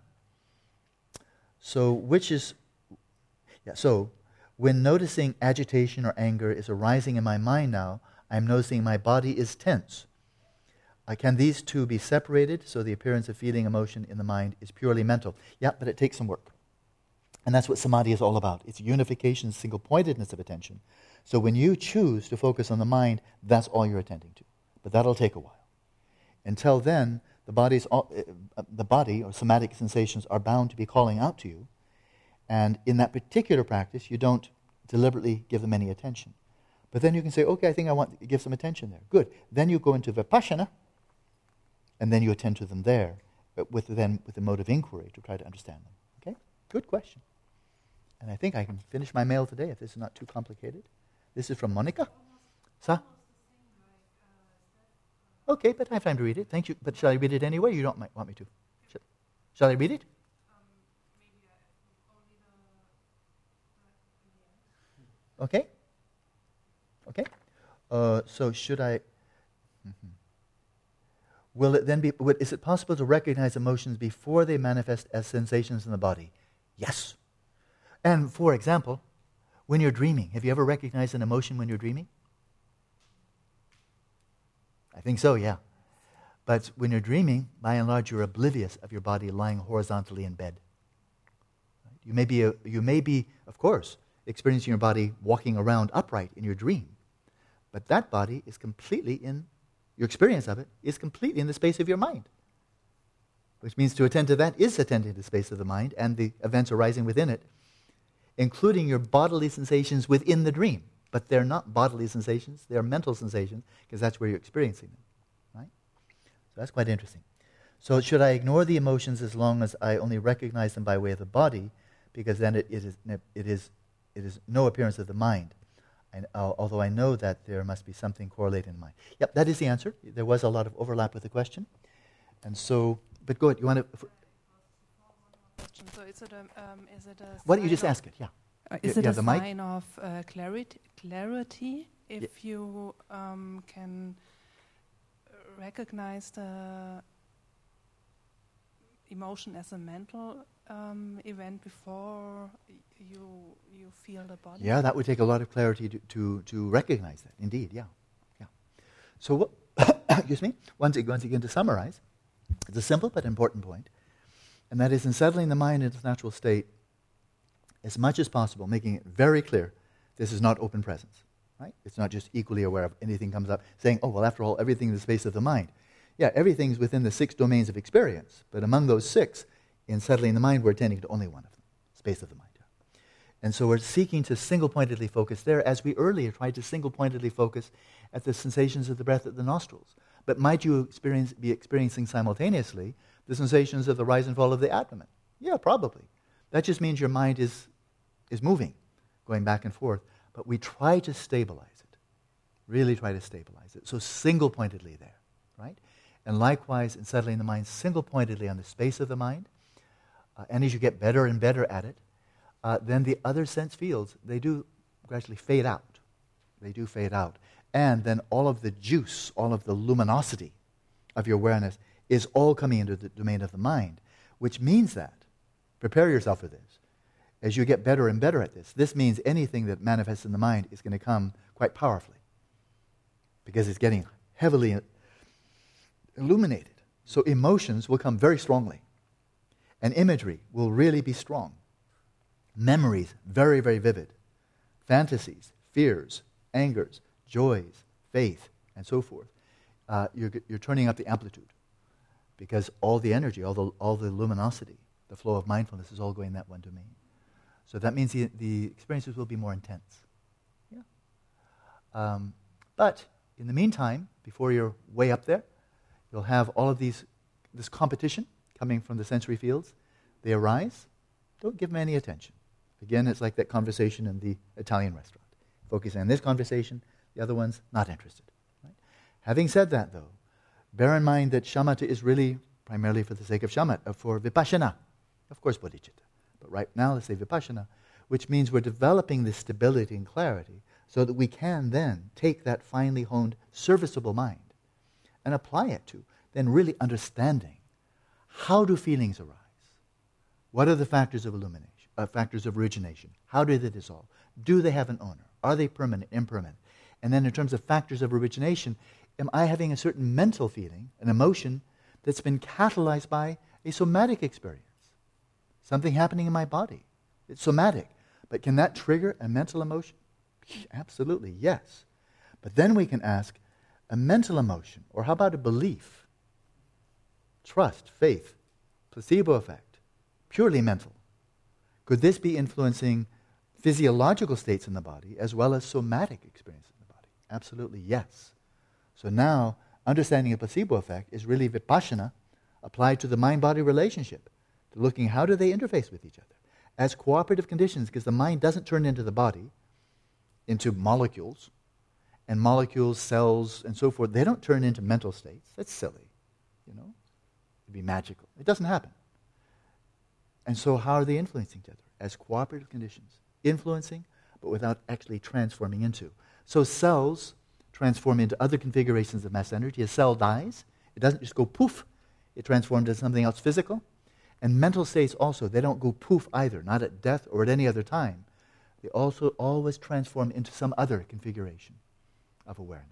So, which is, yeah, so, when noticing agitation or anger is arising in my mind now, I'm noticing my body is tense. Uh, can these two be separated so the appearance of feeling emotion in the mind is purely mental? Yeah, but it takes some work. And that's what samadhi is all about. It's unification, single-pointedness of attention. So when you choose to focus on the mind, that's all you're attending to. But that'll take a while. Until then, the body's all, uh, the body or somatic sensations are bound to be calling out to you. And in that particular practice, you don't deliberately give them any attention. But then you can say, okay, I think I want to give some attention there. Good. Then you go into vipassana, and then you attend to them there, but with then with the mode of inquiry to try to understand them. Okay? Good question. And I think I can finish my mail today if this is not too complicated. This is from Monica. Sa? Okay, but I have time to read it. Thank you. But shall I read it anyway? You don't might want me to. Shall, shall I read it? Okay. Okay. Uh, so should I? Mm-hmm. Will it then be? Would, is it possible to recognize emotions before they manifest as sensations in the body? Yes. And for example, when you're dreaming, have you ever recognized an emotion when you're dreaming? I think so, yeah. But when you're dreaming, by and large, you're oblivious of your body lying horizontally in bed. You may be, a, you may be, of course, experiencing your body walking around upright in your dream, but that body is completely in, your experience of it is completely in the space of your mind, which means to attend to that is attending to the space of the mind and the events arising within it, including your bodily sensations within the dream. But they're not bodily sensations, they're mental sensations, because that's where you're experiencing them, right? So that's quite interesting. So should I ignore the emotions as long as I only recognize them by way of the body, because then it, it, is, it, is, it is no appearance of the mind, and, uh, although I know that there must be something correlating in the mind. Yep, that is the answer. There was a lot of overlap with the question. And so, but go ahead, you want to... So is it a, um, is it a why don't you just ask it, yeah. Uh, is y- it yeah, a the sign mic? of uh, clarity, clarity if Yeah. you um, can recognize the emotion as a mental um, event before y- you you feel the body? Yeah, that would take a lot of clarity to, to, to recognize that. Indeed, yeah. yeah. So, what, excuse me, once, once again to summarize, it's a simple but important point, and that is in settling the mind in its natural state, as much as possible, making it very clear this is not open presence, right? It's not just equally aware of anything comes up, saying, oh, well, after all, everything in the space of the mind. Yeah, everything's within the six domains of experience, but among those six, in settling the mind, we're attending to only one of them, space of the mind. And so we're seeking to single-pointedly focus there, as we earlier tried to single-pointedly focus at the sensations of the breath at the nostrils. But might you experience, be experiencing simultaneously the sensations of the rise and fall of the abdomen? Yeah, probably. That just means your mind is, is moving, going back and forth. But we try to stabilize it, really try to stabilize it. So single-pointedly there, right? And likewise, in settling the mind single-pointedly on the space of the mind, uh, and as you get better and better at it, uh, then the other sense fields, they do gradually fade out. They do fade out. And then all of the juice, all of the luminosity of your awareness is all coming into the domain of the mind, which means that, prepare yourself for this, as you get better and better at this, this means anything that manifests in the mind is going to come quite powerfully because it's getting heavily illuminated. So emotions will come very strongly, and imagery will really be strong. Memories, very, very vivid. Fantasies, fears, angers, joys, faith, and so forth. Uh, you're, you're turning up the amplitude because all the energy, all the, all the luminosity, the flow of mindfulness is all going in that one domain. So that means the, the experiences will be more intense. Yeah. Um, but in the meantime, before you're way up there, you'll have all of these, this competition coming from the sensory fields. They arise. Don't give them any attention. Again, it's like that conversation in the Italian restaurant. Focus on this conversation, the other one's not interested. Right? Having said that, though, bear in mind that shamatha is really primarily for the sake of shamatha, for vipassana. Of course, bodhicitta. But right now, let's say vipassana, which means we're developing this stability and clarity so that we can then take that finely honed, serviceable mind and apply it to then really understanding how do feelings arise? What are the factors of illumination, uh, factors of origination? How do they dissolve? Do they have an owner? Are they permanent, impermanent? And then in terms of factors of origination, am I having a certain mental feeling, an emotion that's been catalyzed by a somatic experience? Something happening in my body. It's somatic. But can that trigger a mental emotion? Absolutely, yes. But then we can ask, a mental emotion, or how about a belief? Trust, faith, placebo effect, purely mental. Could this be influencing physiological states in the body as well as somatic experience in the body? Absolutely, yes. So now, understanding a placebo effect is really vipassana applied to the mind-body relationship, to looking how do they interface with each other as cooperative conditions, because the mind doesn't turn into the body, into molecules, and molecules, cells, and so forth, they don't turn into mental states. That's silly, you know. It'd be magical. It doesn't happen. And so how are they influencing each other? As cooperative conditions. Influencing, but without actually transforming into. So cells transform into other configurations of mass energy. A cell dies. It doesn't just go poof. It transforms into something else physical. And mental states also, they don't go poof either, not at death or at any other time. They also always transform into some other configuration of awareness.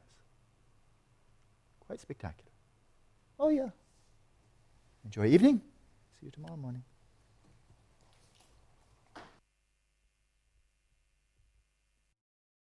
Quite spectacular. Oh yeah. Enjoy evening. See you tomorrow morning.